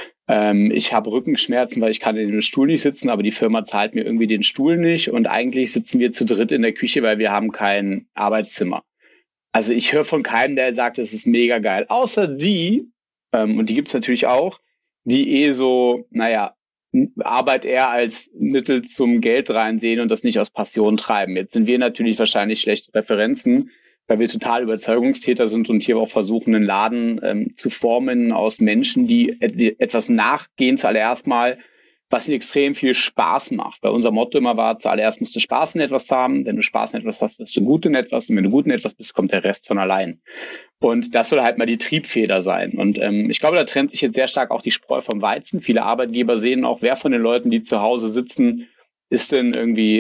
Ich habe Rückenschmerzen, weil ich kann in dem Stuhl nicht sitzen, aber die Firma zahlt mir irgendwie den Stuhl nicht. Und eigentlich sitzen wir zu dritt in der Küche, weil wir haben kein Arbeitszimmer. Also ich höre von keinem, der sagt, es ist mega geil. Außer die, und die gibt's natürlich auch, die so, Arbeit eher als Mittel zum Geld reinsehen und das nicht aus Passion treiben. Jetzt sind wir natürlich wahrscheinlich schlechte Referenzen, weil wir total Überzeugungstäter sind und hier auch versuchen, einen Laden zu formen aus Menschen, die etwas nachgehen, zuallererst mal, was ihnen extrem viel Spaß macht. Weil unser Motto immer war, zuallererst musst du Spaß in etwas haben. Wenn du Spaß in etwas hast, wirst du gut in etwas. Und wenn du gut in etwas bist, kommt der Rest von allein. Und das soll halt mal die Triebfeder sein. Und ich glaube, da trennt sich jetzt sehr stark auch die Spreu vom Weizen. Viele Arbeitgeber sehen auch, wer von den Leuten, die zu Hause sitzen, ist denn irgendwie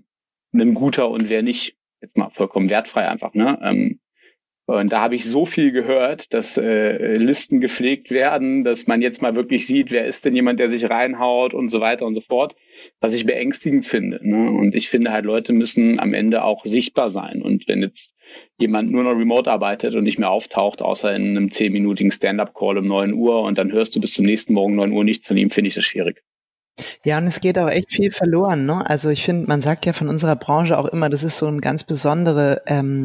ein guter und wer nicht. Jetzt mal vollkommen wertfrei einfach, ne? Und da habe ich so viel gehört, dass Listen gepflegt werden, dass man jetzt mal wirklich sieht, wer ist denn jemand, der sich reinhaut und so weiter und so fort, was ich beängstigend finde. Ne? Und ich finde halt, Leute müssen am Ende auch sichtbar sein. Und wenn jetzt jemand nur noch remote arbeitet und nicht mehr auftaucht, außer in einem 10-minütigen Stand-up-Call um 9 Uhr und dann hörst du bis zum nächsten Morgen 9 Uhr nichts von ihm, finde ich das schwierig. Ja, und es geht auch echt viel verloren, ne? Also ich finde, man sagt ja von unserer Branche auch immer, das ist so ein ganz besondere,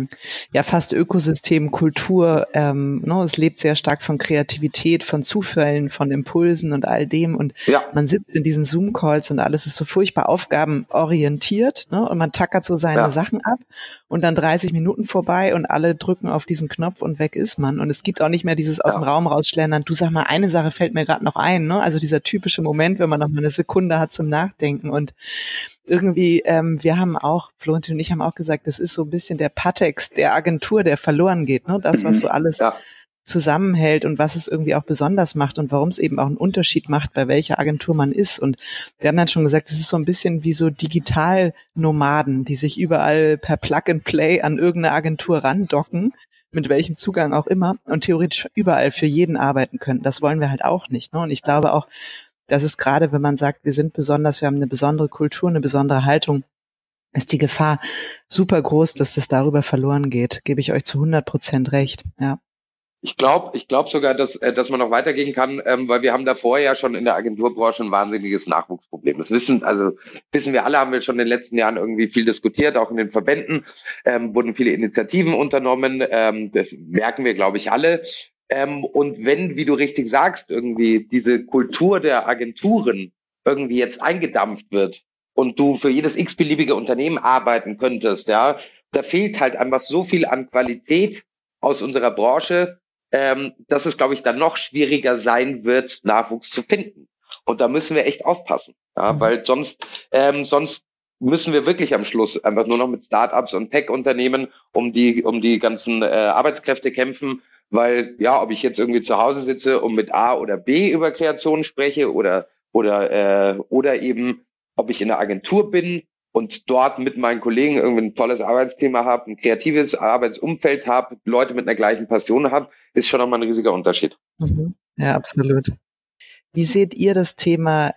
fast Ökosystem, Kultur, ne? Es lebt sehr stark von Kreativität, von Zufällen, von Impulsen und all dem. Und man sitzt in diesen Zoom-Calls und alles ist so furchtbar aufgabenorientiert, ne? Und man tackert so seine Sachen ab und dann 30 Minuten vorbei und alle drücken auf diesen Knopf und weg ist man. Und es gibt auch nicht mehr dieses aus dem Raum rausschlendern. Du, sag mal, eine Sache fällt mir gerade noch ein, ne? Also dieser typische Moment, wenn man noch mal eine Sekunde hat zum Nachdenken. Und irgendwie, wir haben auch, Florentin und ich haben auch gesagt, das ist so ein bisschen der Patex der Agentur, der verloren geht, ne? Das, was so alles zusammenhält und was es irgendwie auch besonders macht und warum es eben auch einen Unterschied macht, bei welcher Agentur man ist. Und wir haben dann schon gesagt, es ist so ein bisschen wie so Digitalnomaden, die sich überall per Plug-and-Play an irgendeine Agentur randocken, mit welchem Zugang auch immer, und theoretisch überall für jeden arbeiten können. Das wollen wir halt auch nicht, ne? Und ich glaube auch, das ist gerade, wenn man sagt, wir sind besonders, wir haben eine besondere Kultur, eine besondere Haltung, ist die Gefahr super groß, dass das darüber verloren geht. Gebe ich euch zu 100% recht, ja. Ich glaube sogar, dass man noch weitergehen kann, weil wir haben davor ja schon in der Agenturbranche ein wahnsinniges Nachwuchsproblem. Das wissen wir alle, haben wir schon in den letzten Jahren irgendwie viel diskutiert, auch in den Verbänden wurden viele Initiativen unternommen. Das merken wir, glaube ich, alle. Und wenn, wie du richtig sagst, irgendwie diese Kultur der Agenturen irgendwie jetzt eingedampft wird und du für jedes x-beliebige Unternehmen arbeiten könntest, ja, da fehlt halt einfach so viel an Qualität aus unserer Branche, dass es, glaube ich, dann noch schwieriger sein wird, Nachwuchs zu finden. Und da müssen wir echt aufpassen, ja, weil sonst müssen wir wirklich am Schluss einfach nur noch mit Startups und Tech-Unternehmen um die ganzen Arbeitskräfte kämpfen, weil ja, ob ich jetzt irgendwie zu Hause sitze und mit A oder B über Kreation spreche oder eben, ob ich in der Agentur bin und dort mit meinen Kollegen irgendwie ein tolles Arbeitsthema habe, ein kreatives Arbeitsumfeld habe, Leute mit einer gleichen Passion habe, ist schon nochmal ein riesiger Unterschied. Ja, absolut. Wie seht ihr das Thema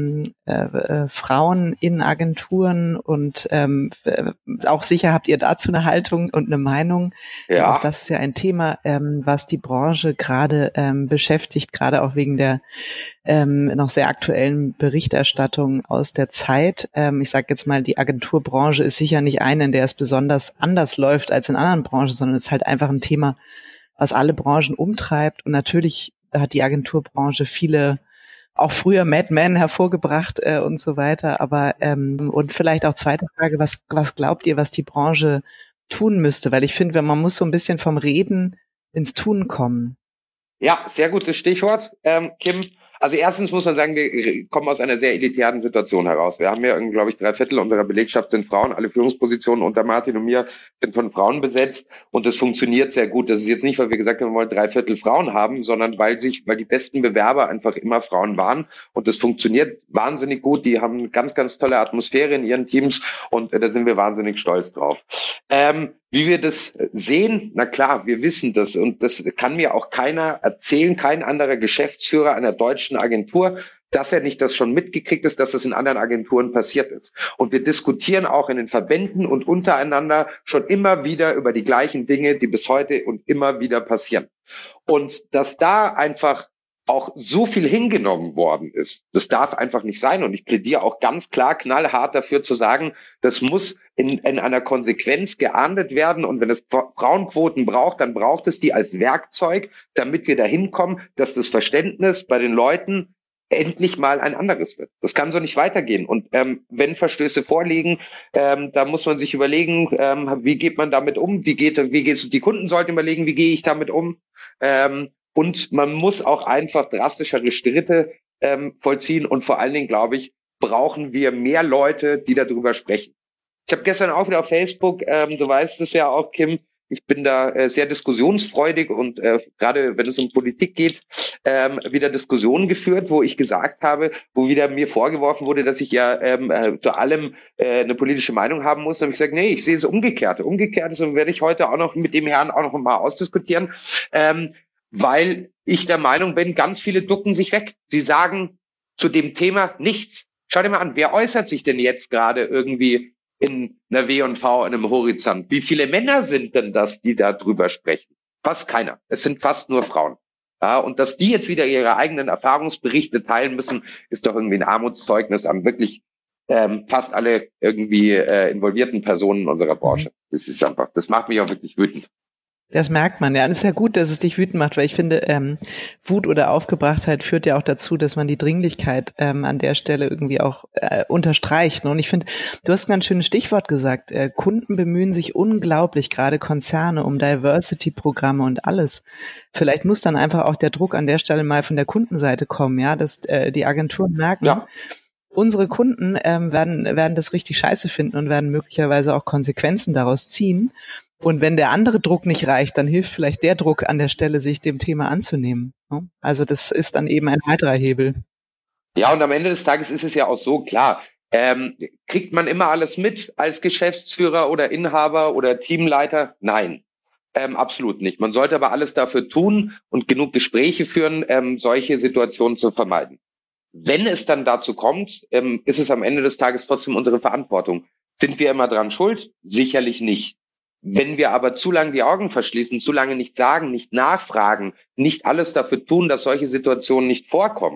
Frauen in Agenturen und auch sicher habt ihr dazu eine Haltung und eine Meinung? Ja. Auch das ist ja ein Thema, was die Branche gerade beschäftigt, gerade auch wegen der noch sehr aktuellen Berichterstattung aus der Zeit. Ich sage jetzt mal, die Agenturbranche ist sicher nicht eine, in der es besonders anders läuft als in anderen Branchen, sondern es ist halt einfach ein Thema, was alle Branchen umtreibt. Und natürlich hat die Agenturbranche viele auch früher Mad Men hervorgebracht und so weiter. Aber und vielleicht auch zweite Frage, was glaubt ihr, was die Branche tun müsste? Weil ich finde, man muss so ein bisschen vom Reden ins Tun kommen. Ja, sehr gutes Stichwort, Kim. Also erstens muss man sagen, wir kommen aus einer sehr elitären Situation heraus. Wir haben ja, glaube ich, 3/4 unserer Belegschaft sind Frauen. Alle Führungspositionen unter Martin und mir sind von Frauen besetzt und das funktioniert sehr gut. Das ist jetzt nicht, weil wir gesagt haben, wir wollen 3/4 Frauen haben, sondern weil die besten Bewerber einfach immer Frauen waren und das funktioniert wahnsinnig gut. Die haben eine ganz, ganz tolle Atmosphäre in ihren Teams und da sind wir wahnsinnig stolz drauf. Wie wir das sehen, na klar, wir wissen das und das kann mir auch keiner erzählen, kein anderer Geschäftsführer einer deutschen Agentur, dass er nicht das schon mitgekriegt ist, dass das in anderen Agenturen passiert ist. Und wir diskutieren auch in den Verbänden und untereinander schon immer wieder über die gleichen Dinge, die bis heute und immer wieder passieren. Und dass da einfach auch so viel hingenommen worden ist. Das darf einfach nicht sein. Und ich plädiere auch ganz klar, knallhart dafür zu sagen, das muss in einer Konsequenz geahndet werden. Und wenn es Frauenquoten braucht, dann braucht es die als Werkzeug, damit wir dahin kommen, dass das Verständnis bei den Leuten endlich mal ein anderes wird. Das kann so nicht weitergehen. Und wenn Verstöße vorliegen, da muss man sich überlegen, wie geht man damit um? Wie geht's? Die Kunden sollten überlegen, wie gehe ich damit um? Und man muss auch einfach drastischere Schritte vollziehen. Und vor allen Dingen, glaube ich, brauchen wir mehr Leute, die darüber sprechen. Ich habe gestern auch wieder auf Facebook, du weißt es ja auch, Kim, ich bin da sehr diskussionsfreudig und gerade wenn es um Politik geht, wieder Diskussionen geführt, wo ich gesagt habe, wo wieder mir vorgeworfen wurde, dass ich ja zu allem eine politische Meinung haben muss. Da habe ich gesagt, nee, ich sehe es umgekehrt. Umgekehrt, und werde ich heute auch noch mit dem Herrn auch noch mal ausdiskutieren, weil ich der Meinung bin, ganz viele ducken sich weg. Sie sagen zu dem Thema nichts. Schau dir mal an, wer äußert sich denn jetzt gerade irgendwie in einer W&V, in einem Horizont? Wie viele Männer sind denn das, die da drüber sprechen? Fast keiner. Es sind fast nur Frauen. Ja, und dass die jetzt wieder ihre eigenen Erfahrungsberichte teilen müssen, ist doch irgendwie ein Armutszeugnis an wirklich fast alle irgendwie involvierten Personen unserer Branche. Das ist einfach, das macht mich auch wirklich wütend. Das merkt man, ja. Und es ist ja gut, dass es dich wütend macht, weil ich finde, Wut oder Aufgebrachtheit führt ja auch dazu, dass man die Dringlichkeit an der Stelle irgendwie auch unterstreicht. Und ich finde, du hast ein ganz schönes Stichwort gesagt. Kunden bemühen sich unglaublich, gerade Konzerne, um Diversity-Programme und alles. Vielleicht muss dann einfach auch der Druck an der Stelle mal von der Kundenseite kommen, ja, dass die Agenturen merken, ja, unsere Kunden werden das richtig scheiße finden und werden möglicherweise auch Konsequenzen daraus ziehen. Und wenn der andere Druck nicht reicht, dann hilft vielleicht der Druck an der Stelle, sich dem Thema anzunehmen. Also das ist dann eben ein weiterer Hebel. Ja, und am Ende des Tages ist es ja auch so, klar, kriegt man immer alles mit als Geschäftsführer oder Inhaber oder Teamleiter? Nein, absolut nicht. Man sollte aber alles dafür tun und genug Gespräche führen, solche Situationen zu vermeiden. Wenn es dann dazu kommt, ist es am Ende des Tages trotzdem unsere Verantwortung. Sind wir immer dran schuld? Sicherlich nicht. Wenn wir aber zu lange die Augen verschließen, zu lange nicht sagen, nicht nachfragen, nicht alles dafür tun, dass solche Situationen nicht vorkommen,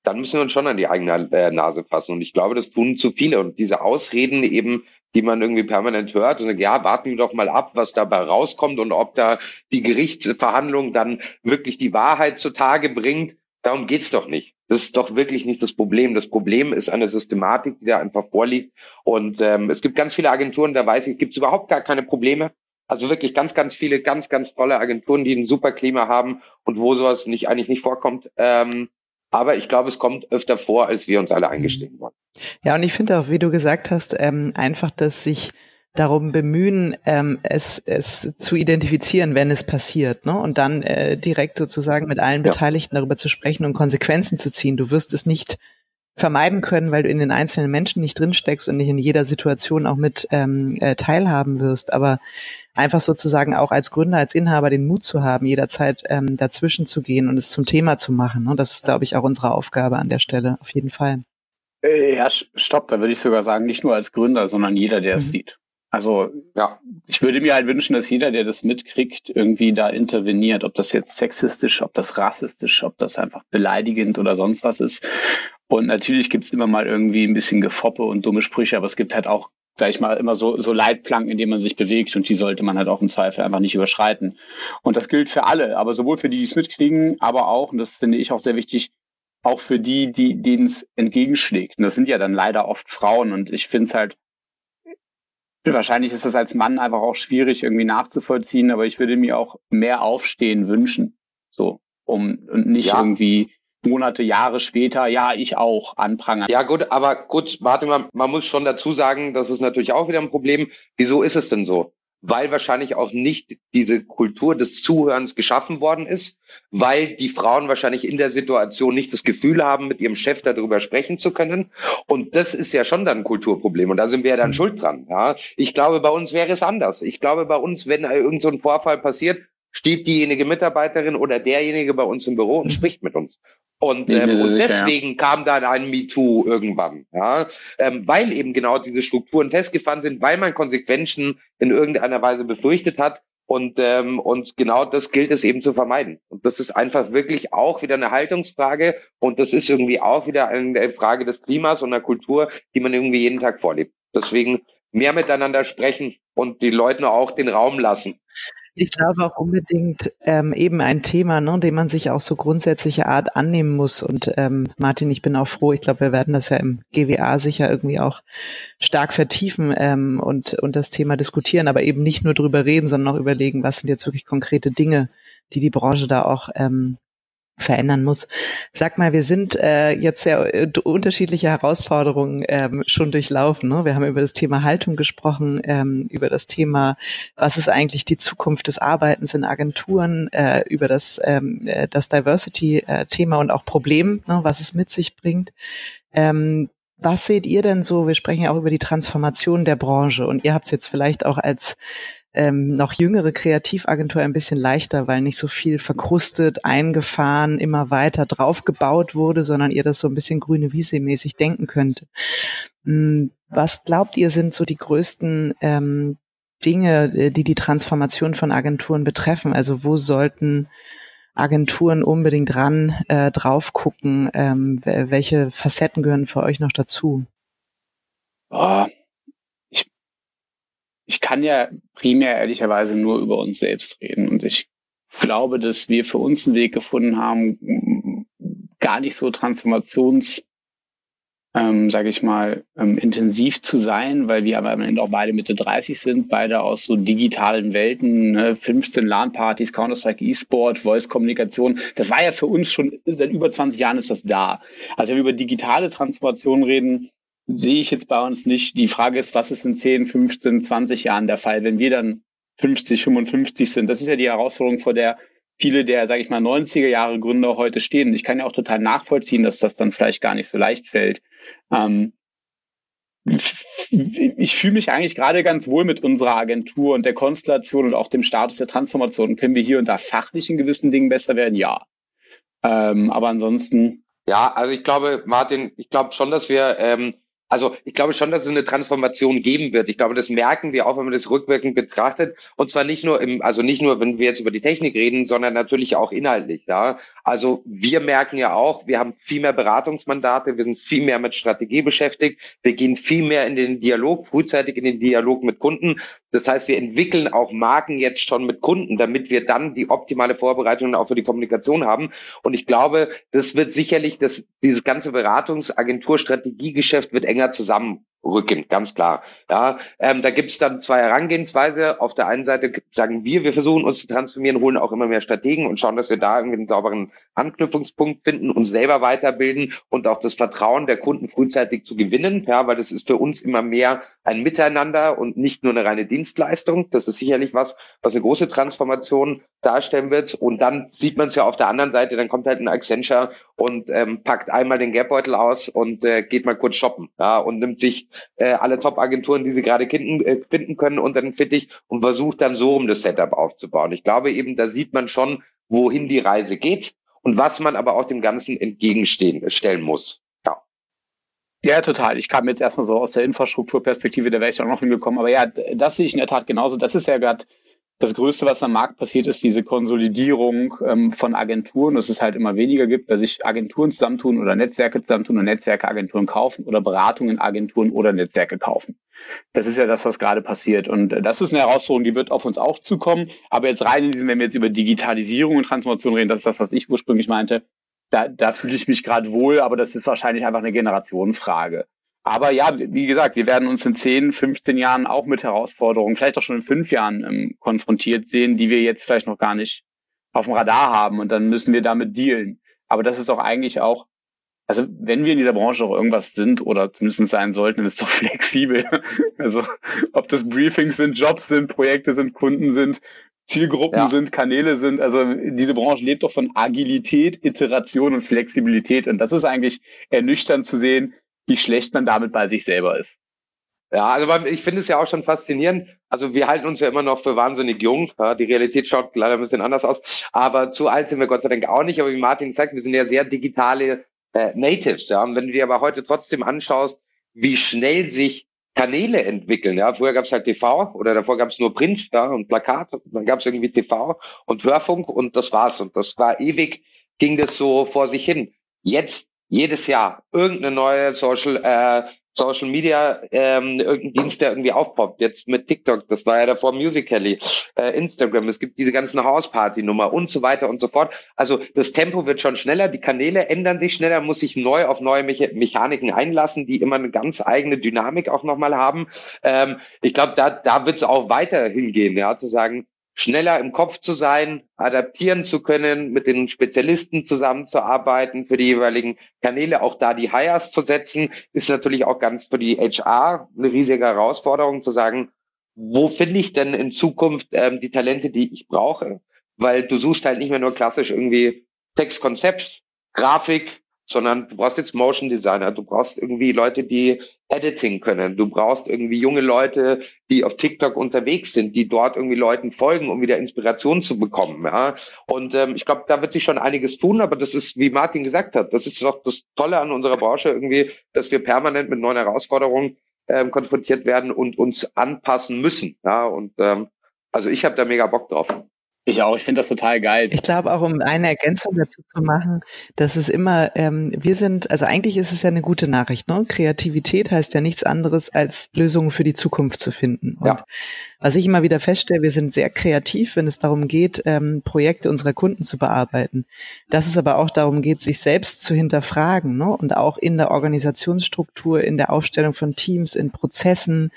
dann müssen wir uns schon an die eigene Nase fassen. Und ich glaube, das tun zu viele. Und diese Ausreden eben, die man irgendwie permanent hört und sagt, ja, warten wir doch mal ab, was dabei rauskommt und ob da die Gerichtsverhandlung dann wirklich die Wahrheit zutage bringt. Darum geht's doch nicht. Das ist doch wirklich nicht das Problem. Das Problem ist eine Systematik, die da einfach vorliegt. Und es gibt ganz viele Agenturen, da weiß ich, gibt's überhaupt gar keine Probleme. Also wirklich ganz, ganz viele, ganz, ganz tolle Agenturen, die ein super Klima haben und wo sowas eigentlich nicht vorkommt. Aber ich glaube, es kommt öfter vor, als wir uns alle eingestehen wollen. Ja, und ich finde auch, wie du gesagt hast, einfach, dass sich darum bemühen, es zu identifizieren, wenn es passiert, ne? Und dann direkt sozusagen mit allen Beteiligten darüber zu sprechen und Konsequenzen zu ziehen. Du wirst es nicht vermeiden können, weil du in den einzelnen Menschen nicht drinsteckst und nicht in jeder Situation auch mit teilhaben wirst. Aber einfach sozusagen auch als Gründer, als Inhaber den Mut zu haben, jederzeit dazwischen zu gehen und es zum Thema zu machen. Ne? Das ist, glaube ich, auch unsere Aufgabe an der Stelle, auf jeden Fall. Ja, stopp, da würde ich sogar sagen, nicht nur als Gründer, sondern jeder, der es sieht. Also ich würde mir halt wünschen, dass jeder, der das mitkriegt, irgendwie da interveniert, ob das jetzt sexistisch, ob das rassistisch, ob das einfach beleidigend oder sonst was ist. Und natürlich gibt's immer mal irgendwie ein bisschen Gefoppe und dumme Sprüche, aber es gibt halt auch, sag ich mal, immer so Leitplanken, in denen man sich bewegt und die sollte man halt auch im Zweifel einfach nicht überschreiten. Und das gilt für alle, aber sowohl für die, die es mitkriegen, aber auch, und das finde ich auch sehr wichtig, auch für die, denen es entgegenschlägt. Und das sind ja dann leider oft Frauen und ich finde es halt, wahrscheinlich ist das als Mann einfach auch schwierig irgendwie nachzuvollziehen, aber ich würde mir auch mehr Aufstehen wünschen, so, und nicht irgendwie Monate, Jahre später, ich auch, anprangern. Ja gut, aber gut, warte mal, man muss schon dazu sagen, das ist natürlich auch wieder ein Problem. Wieso ist es denn so? Weil wahrscheinlich auch nicht diese Kultur des Zuhörens geschaffen worden ist, weil die Frauen wahrscheinlich in der Situation nicht das Gefühl haben, mit ihrem Chef darüber sprechen zu können. Und das ist ja schon dann ein Kulturproblem. Und da sind wir ja dann schuld dran. Ja? Ich glaube, bei uns wäre es anders. Ich glaube, bei uns, wenn irgend so ein Vorfall passiert, steht diejenige Mitarbeiterin oder derjenige bei uns im Büro und spricht mit uns. Und deswegen kam dann ein MeToo irgendwann, weil eben genau diese Strukturen festgefahren sind, weil man Konsequenzen in irgendeiner Weise befürchtet hat und genau das gilt es eben zu vermeiden. Und das ist einfach wirklich auch wieder eine Haltungsfrage und das ist irgendwie auch wieder eine Frage des Klimas und der Kultur, die man irgendwie jeden Tag vorlebt. Deswegen mehr miteinander sprechen und die Leute auch den Raum lassen. Ich glaube auch unbedingt eben ein Thema, ne, dem man sich auch so grundsätzliche Art annehmen muss. Und Martin, ich bin auch froh, ich glaube, wir werden das ja im GWA sicher irgendwie auch stark vertiefen und das Thema diskutieren, aber eben nicht nur drüber reden, sondern auch überlegen, was sind jetzt wirklich konkrete Dinge, die Branche da auch verändern muss. Sag mal, wir sind jetzt sehr unterschiedliche Herausforderungen schon durchlaufen. Ne? Wir haben über das Thema Haltung gesprochen, über das Thema, was ist eigentlich die Zukunft des Arbeitens in Agenturen, über das Diversity-Thema und auch Problem, ne, was es mit sich bringt. Was seht ihr denn so? Wir sprechen ja auch über die Transformation der Branche und ihr habt es jetzt vielleicht auch als noch jüngere Kreativagentur ein bisschen leichter, weil nicht so viel verkrustet, eingefahren, immer weiter draufgebaut wurde, sondern ihr das so ein bisschen grüne Wiese-mäßig denken könnt. Was glaubt ihr, sind so die größten Dinge, die Transformation von Agenturen betreffen? Also wo sollten Agenturen unbedingt drauf gucken? Welche Facetten gehören für euch noch dazu? Ich kann ja primär ehrlicherweise nur über uns selbst reden und ich glaube, dass wir für uns einen Weg gefunden haben, gar nicht so intensiv zu sein, weil wir aber am Ende auch beide Mitte 30 sind, beide aus so digitalen Welten, ne? 15 LAN-Partys, Counter-Strike, E-Sport, Voice-Kommunikation. Das war ja für uns schon, seit über 20 Jahren ist das da. Also wenn wir über digitale Transformation reden, sehe ich jetzt bei uns nicht. Die Frage ist, was ist in 10, 15, 20 Jahren der Fall, wenn wir dann 50, 55 sind? Das ist ja die Herausforderung, vor der viele der, 90er Jahre Gründer heute stehen. Ich kann ja auch total nachvollziehen, dass das dann vielleicht gar nicht so leicht fällt. Ich fühle mich eigentlich gerade ganz wohl mit unserer Agentur und der Konstellation und auch dem Status der Transformation. Können wir hier und da fachlich in gewissen Dingen besser werden? Ja. Aber ansonsten... Ja, also ich glaube, Martin, schon, dass wir Also ich glaube schon, dass es eine Transformation geben wird. Ich glaube, das merken wir auch, wenn man das rückwirkend betrachtet. Und zwar nicht nur nicht nur, wenn wir jetzt über die Technik reden, sondern natürlich auch inhaltlich. Ja, also wir merken ja auch, wir haben viel mehr Beratungsmandate, wir sind viel mehr mit Strategie beschäftigt, wir gehen viel mehr in den Dialog, frühzeitig in den Dialog mit Kunden. Das heißt, wir entwickeln auch Marken jetzt schon mit Kunden, damit wir dann die optimale Vorbereitung auch für die Kommunikation haben. Und ich glaube, das wird sicherlich, dieses ganze Beratungsagentur-Strategiegeschäft wird enger zusammenrücken, ganz klar. Ja, da gibt es dann zwei Herangehensweise. Auf der einen Seite sagen wir versuchen uns zu transformieren, holen auch immer mehr Strategen und schauen, dass wir da irgendwie einen sauberen Anknüpfungspunkt finden, uns selber weiterbilden und auch das Vertrauen der Kunden frühzeitig zu gewinnen. Ja, weil das ist für uns immer mehr ein Miteinander und nicht nur eine reine Dienstleistung. Das ist sicherlich was eine große Transformation darstellen wird. Und dann sieht man es ja auf der anderen Seite, dann kommt halt ein Accenture und packt einmal den Geldbeutel aus und geht mal kurz shoppen, ja, und nimmt sich alle Top-Agenturen, die sie gerade finden können, unter den Fittich und versucht dann so um das Setup aufzubauen. Ich glaube eben, da sieht man schon, wohin die Reise geht und was man aber auch dem Ganzen stellen muss. Ja. Ja, total. Ich kam jetzt erstmal so aus der Infrastrukturperspektive, da wäre ich auch noch hingekommen. Aber ja, das sehe ich in der Tat genauso. Das ist ja gerade das Größte, was am Markt passiert, ist diese Konsolidierung von Agenturen, dass es halt immer weniger gibt, dass sich Agenturen zusammentun oder Netzwerke zusammentun und Netzwerke Agenturen kaufen oder Beratungen Agenturen oder Netzwerke kaufen. Das ist ja das, was gerade passiert. Und das ist eine Herausforderung, die wird auf uns auch zukommen. Aber jetzt rein in diesem, wenn wir jetzt über Digitalisierung und Transformation reden, das ist das, was ich ursprünglich meinte, da fühle ich mich gerade wohl, aber das ist wahrscheinlich einfach eine Generationenfrage. Aber ja, wie gesagt, wir werden uns in 10, 15 Jahren auch mit Herausforderungen, vielleicht auch schon in 5 Jahren konfrontiert sehen, die wir jetzt vielleicht noch gar nicht auf dem Radar haben. Und dann müssen wir damit dealen. Aber das ist doch eigentlich auch, also wenn wir in dieser Branche auch irgendwas sind oder zumindest sein sollten, dann ist es doch flexibel. Also ob das Briefings sind, Jobs sind, Projekte sind, Kunden sind, Zielgruppen sind, Kanäle sind. Also diese Branche lebt doch von Agilität, Iteration und Flexibilität. Und das ist eigentlich ernüchternd zu sehen, wie schlecht man damit bei sich selber ist. Ja, also ich finde es ja auch schon faszinierend. Also wir halten uns ja immer noch für wahnsinnig jung. Ja, die Realität schaut leider ein bisschen anders aus. Aber zu alt sind wir Gott sei Dank auch nicht. Aber wie Martin sagt, wir sind ja sehr digitale Natives. Ja. Und wenn du dir aber heute trotzdem anschaust, wie schnell sich Kanäle entwickeln. Ja, früher gab es halt TV oder davor gab es nur Print, ja, und Plakat. Dann gab es irgendwie TV und Hörfunk und das war's. Und das war ewig, ging das so vor sich hin. Jetzt jedes Jahr irgendeine neue Social Media, irgendein Dienst, der irgendwie aufpoppt. Jetzt mit TikTok, das war ja davor Musical.ly, Instagram, es gibt diese ganzen Hausparty-Nummer und so weiter und so fort. Also das Tempo wird schon schneller, die Kanäle ändern sich schneller, muss sich neu auf neue Mechaniken einlassen, die immer eine ganz eigene Dynamik auch nochmal haben. Ich glaube, da wird es auch weiter hingehen, ja, zu sagen, schneller im Kopf zu sein, adaptieren zu können, mit den Spezialisten zusammenzuarbeiten für die jeweiligen Kanäle, auch da die Hires zu setzen, ist natürlich auch ganz für die HR eine riesige Herausforderung, zu sagen, wo finde ich denn in Zukunft die Talente, die ich brauche? Weil du suchst halt nicht mehr nur klassisch irgendwie Textkonzept, Grafik, sondern du brauchst jetzt Motion Designer, du brauchst irgendwie Leute, die Editing können, du brauchst irgendwie junge Leute, die auf TikTok unterwegs sind, die dort irgendwie Leuten folgen, um wieder Inspiration zu bekommen. Ja. Und ich glaube, da wird sich schon einiges tun, aber das ist, wie Martin gesagt hat, das ist doch das Tolle an unserer Branche irgendwie, dass wir permanent mit neuen Herausforderungen konfrontiert werden und uns anpassen müssen. Ja. Und also ich habe da mega Bock drauf. Ich auch, ich finde das total geil. Ich glaube auch, um eine Ergänzung dazu zu machen, dass es immer, also eigentlich ist es ja eine gute Nachricht, ne? Kreativität heißt ja nichts anderes, als Lösungen für die Zukunft zu finden. Und was ich immer wieder feststelle, wir sind sehr kreativ, wenn es darum geht, Projekte unserer Kunden zu bearbeiten. Dass es aber auch darum geht, sich selbst zu hinterfragen, ne? Und auch in der Organisationsstruktur, in der Aufstellung von Teams, in Prozessen,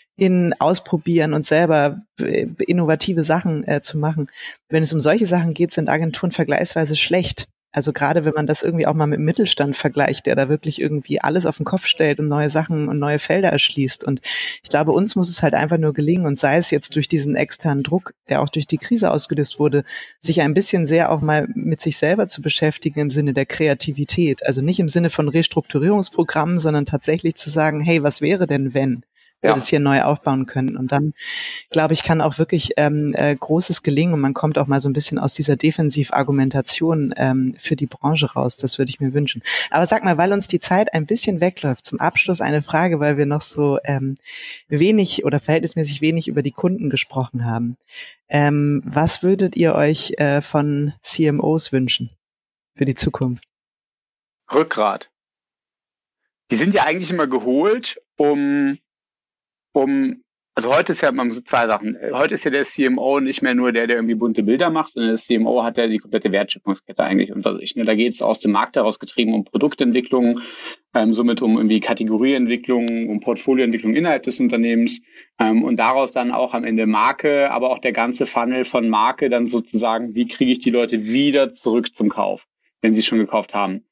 in Ausprobieren und selber innovative Sachen zu machen. Wenn es um solche Sachen geht, sind Agenturen vergleichsweise schlecht. Also gerade wenn man das irgendwie auch mal mit dem Mittelstand vergleicht, der da wirklich irgendwie alles auf den Kopf stellt und neue Sachen und neue Felder erschließt. Und ich glaube, uns muss es halt einfach nur gelingen, und sei es jetzt durch diesen externen Druck, der auch durch die Krise ausgelöst wurde, sich ein bisschen sehr auch mal mit sich selber zu beschäftigen im Sinne der Kreativität. Also nicht im Sinne von Restrukturierungsprogrammen, sondern tatsächlich zu sagen, hey, was wäre denn, wenn? wir das hier neu aufbauen können. Und dann, glaube ich, kann auch wirklich Großes gelingen und man kommt auch mal so ein bisschen aus dieser Defensivargumentation für die Branche raus. Das würde ich mir wünschen. Aber sag mal, weil uns die Zeit ein bisschen wegläuft, zum Abschluss eine Frage, weil wir noch so wenig oder verhältnismäßig wenig über die Kunden gesprochen haben. Was würdet ihr euch von CMOs wünschen für die Zukunft? Rückgrat. Die sind ja eigentlich immer geholt, also heute ist ja immer so zwei Sachen. Heute ist ja der CMO nicht mehr nur der irgendwie bunte Bilder macht, sondern der CMO hat ja die komplette Wertschöpfungskette eigentlich unter sich. Da geht es aus dem Markt heraus getrieben um Produktentwicklung, somit um irgendwie Kategorieentwicklung, um Portfolioentwicklung innerhalb des Unternehmens und daraus dann auch am Ende Marke, aber auch der ganze Funnel von Marke dann sozusagen, wie kriege ich die Leute wieder zurück zum Kauf, wenn sie schon gekauft haben.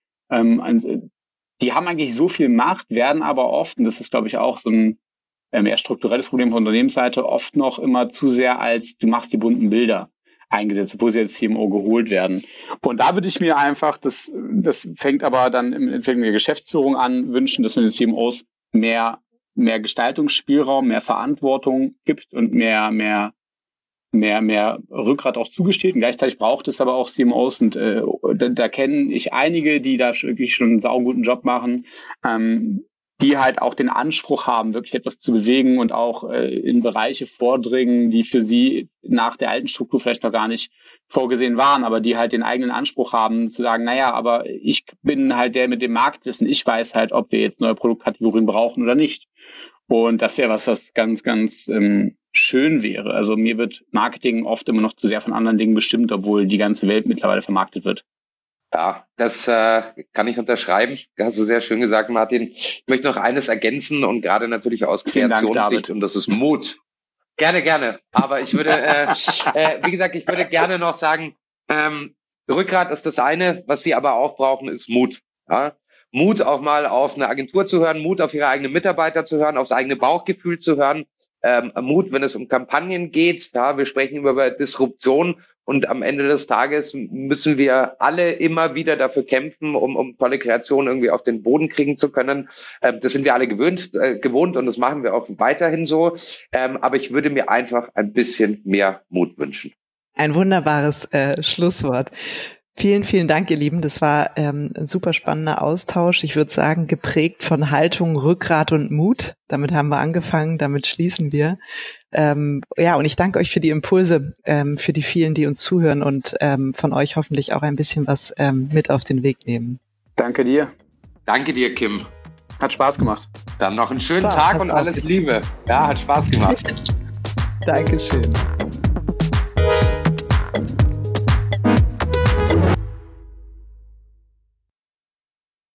Die haben eigentlich so viel Macht, werden aber oft, und das ist glaube ich auch so ein eher strukturelles Problem von Unternehmensseite, oft noch immer zu sehr als du machst die bunten Bilder eingesetzt, obwohl sie als CMO geholt werden. Und da würde ich mir einfach, das fängt aber dann im Endeffekt der Geschäftsführung an, wünschen, dass man den CMOs mehr Gestaltungsspielraum, mehr Verantwortung gibt und mehr Rückgrat auch zugesteht. Und gleichzeitig braucht es aber auch CMOs und da kenne ich einige, die da wirklich schon einen sauguten Job machen, die halt auch den Anspruch haben, wirklich etwas zu bewegen und auch in Bereiche vordringen, die für sie nach der alten Struktur vielleicht noch gar nicht vorgesehen waren, aber die halt den eigenen Anspruch haben, zu sagen, naja, aber ich bin halt der mit dem Marktwissen, ich weiß halt, ob wir jetzt neue Produktkategorien brauchen oder nicht. Und das wäre was ganz, ganz schön wäre. Also mir wird Marketing oft immer noch zu sehr von anderen Dingen bestimmt, obwohl die ganze Welt mittlerweile vermarktet wird. Ja, das kann ich unterschreiben. Hast du sehr schön gesagt, Martin. Ich möchte noch eines ergänzen und gerade natürlich aus Kreationssicht, und das ist Mut. Gerne. Aber ich würde, wie gesagt, ich würde gerne noch sagen, Rückgrat ist das eine, was sie aber auch brauchen, ist Mut. Ja? Mut auch mal auf eine Agentur zu hören, Mut auf ihre eigenen Mitarbeiter zu hören, aufs eigene Bauchgefühl zu hören, Mut, wenn es um Kampagnen geht. Ja, wir sprechen über Disruption. Und am Ende des Tages müssen wir alle immer wieder dafür kämpfen, um tolle Kreationen irgendwie auf den Boden kriegen zu können. Das sind wir alle gewohnt und das machen wir auch weiterhin so. Aber ich würde mir einfach ein bisschen mehr Mut wünschen. Ein wunderbares Schlusswort. Vielen, vielen Dank, ihr Lieben. Das war ein super spannender Austausch. Ich würde sagen, geprägt von Haltung, Rückgrat und Mut. Damit haben wir angefangen, damit schließen wir. Und ich danke euch für die Impulse, für die vielen, die uns zuhören und von euch hoffentlich auch ein bisschen was mit auf den Weg nehmen. Danke dir. Danke dir, Kim. Hat Spaß gemacht. Dann noch einen schönen Tag und alles Liebe. Ja, hat Spaß gemacht. Dankeschön.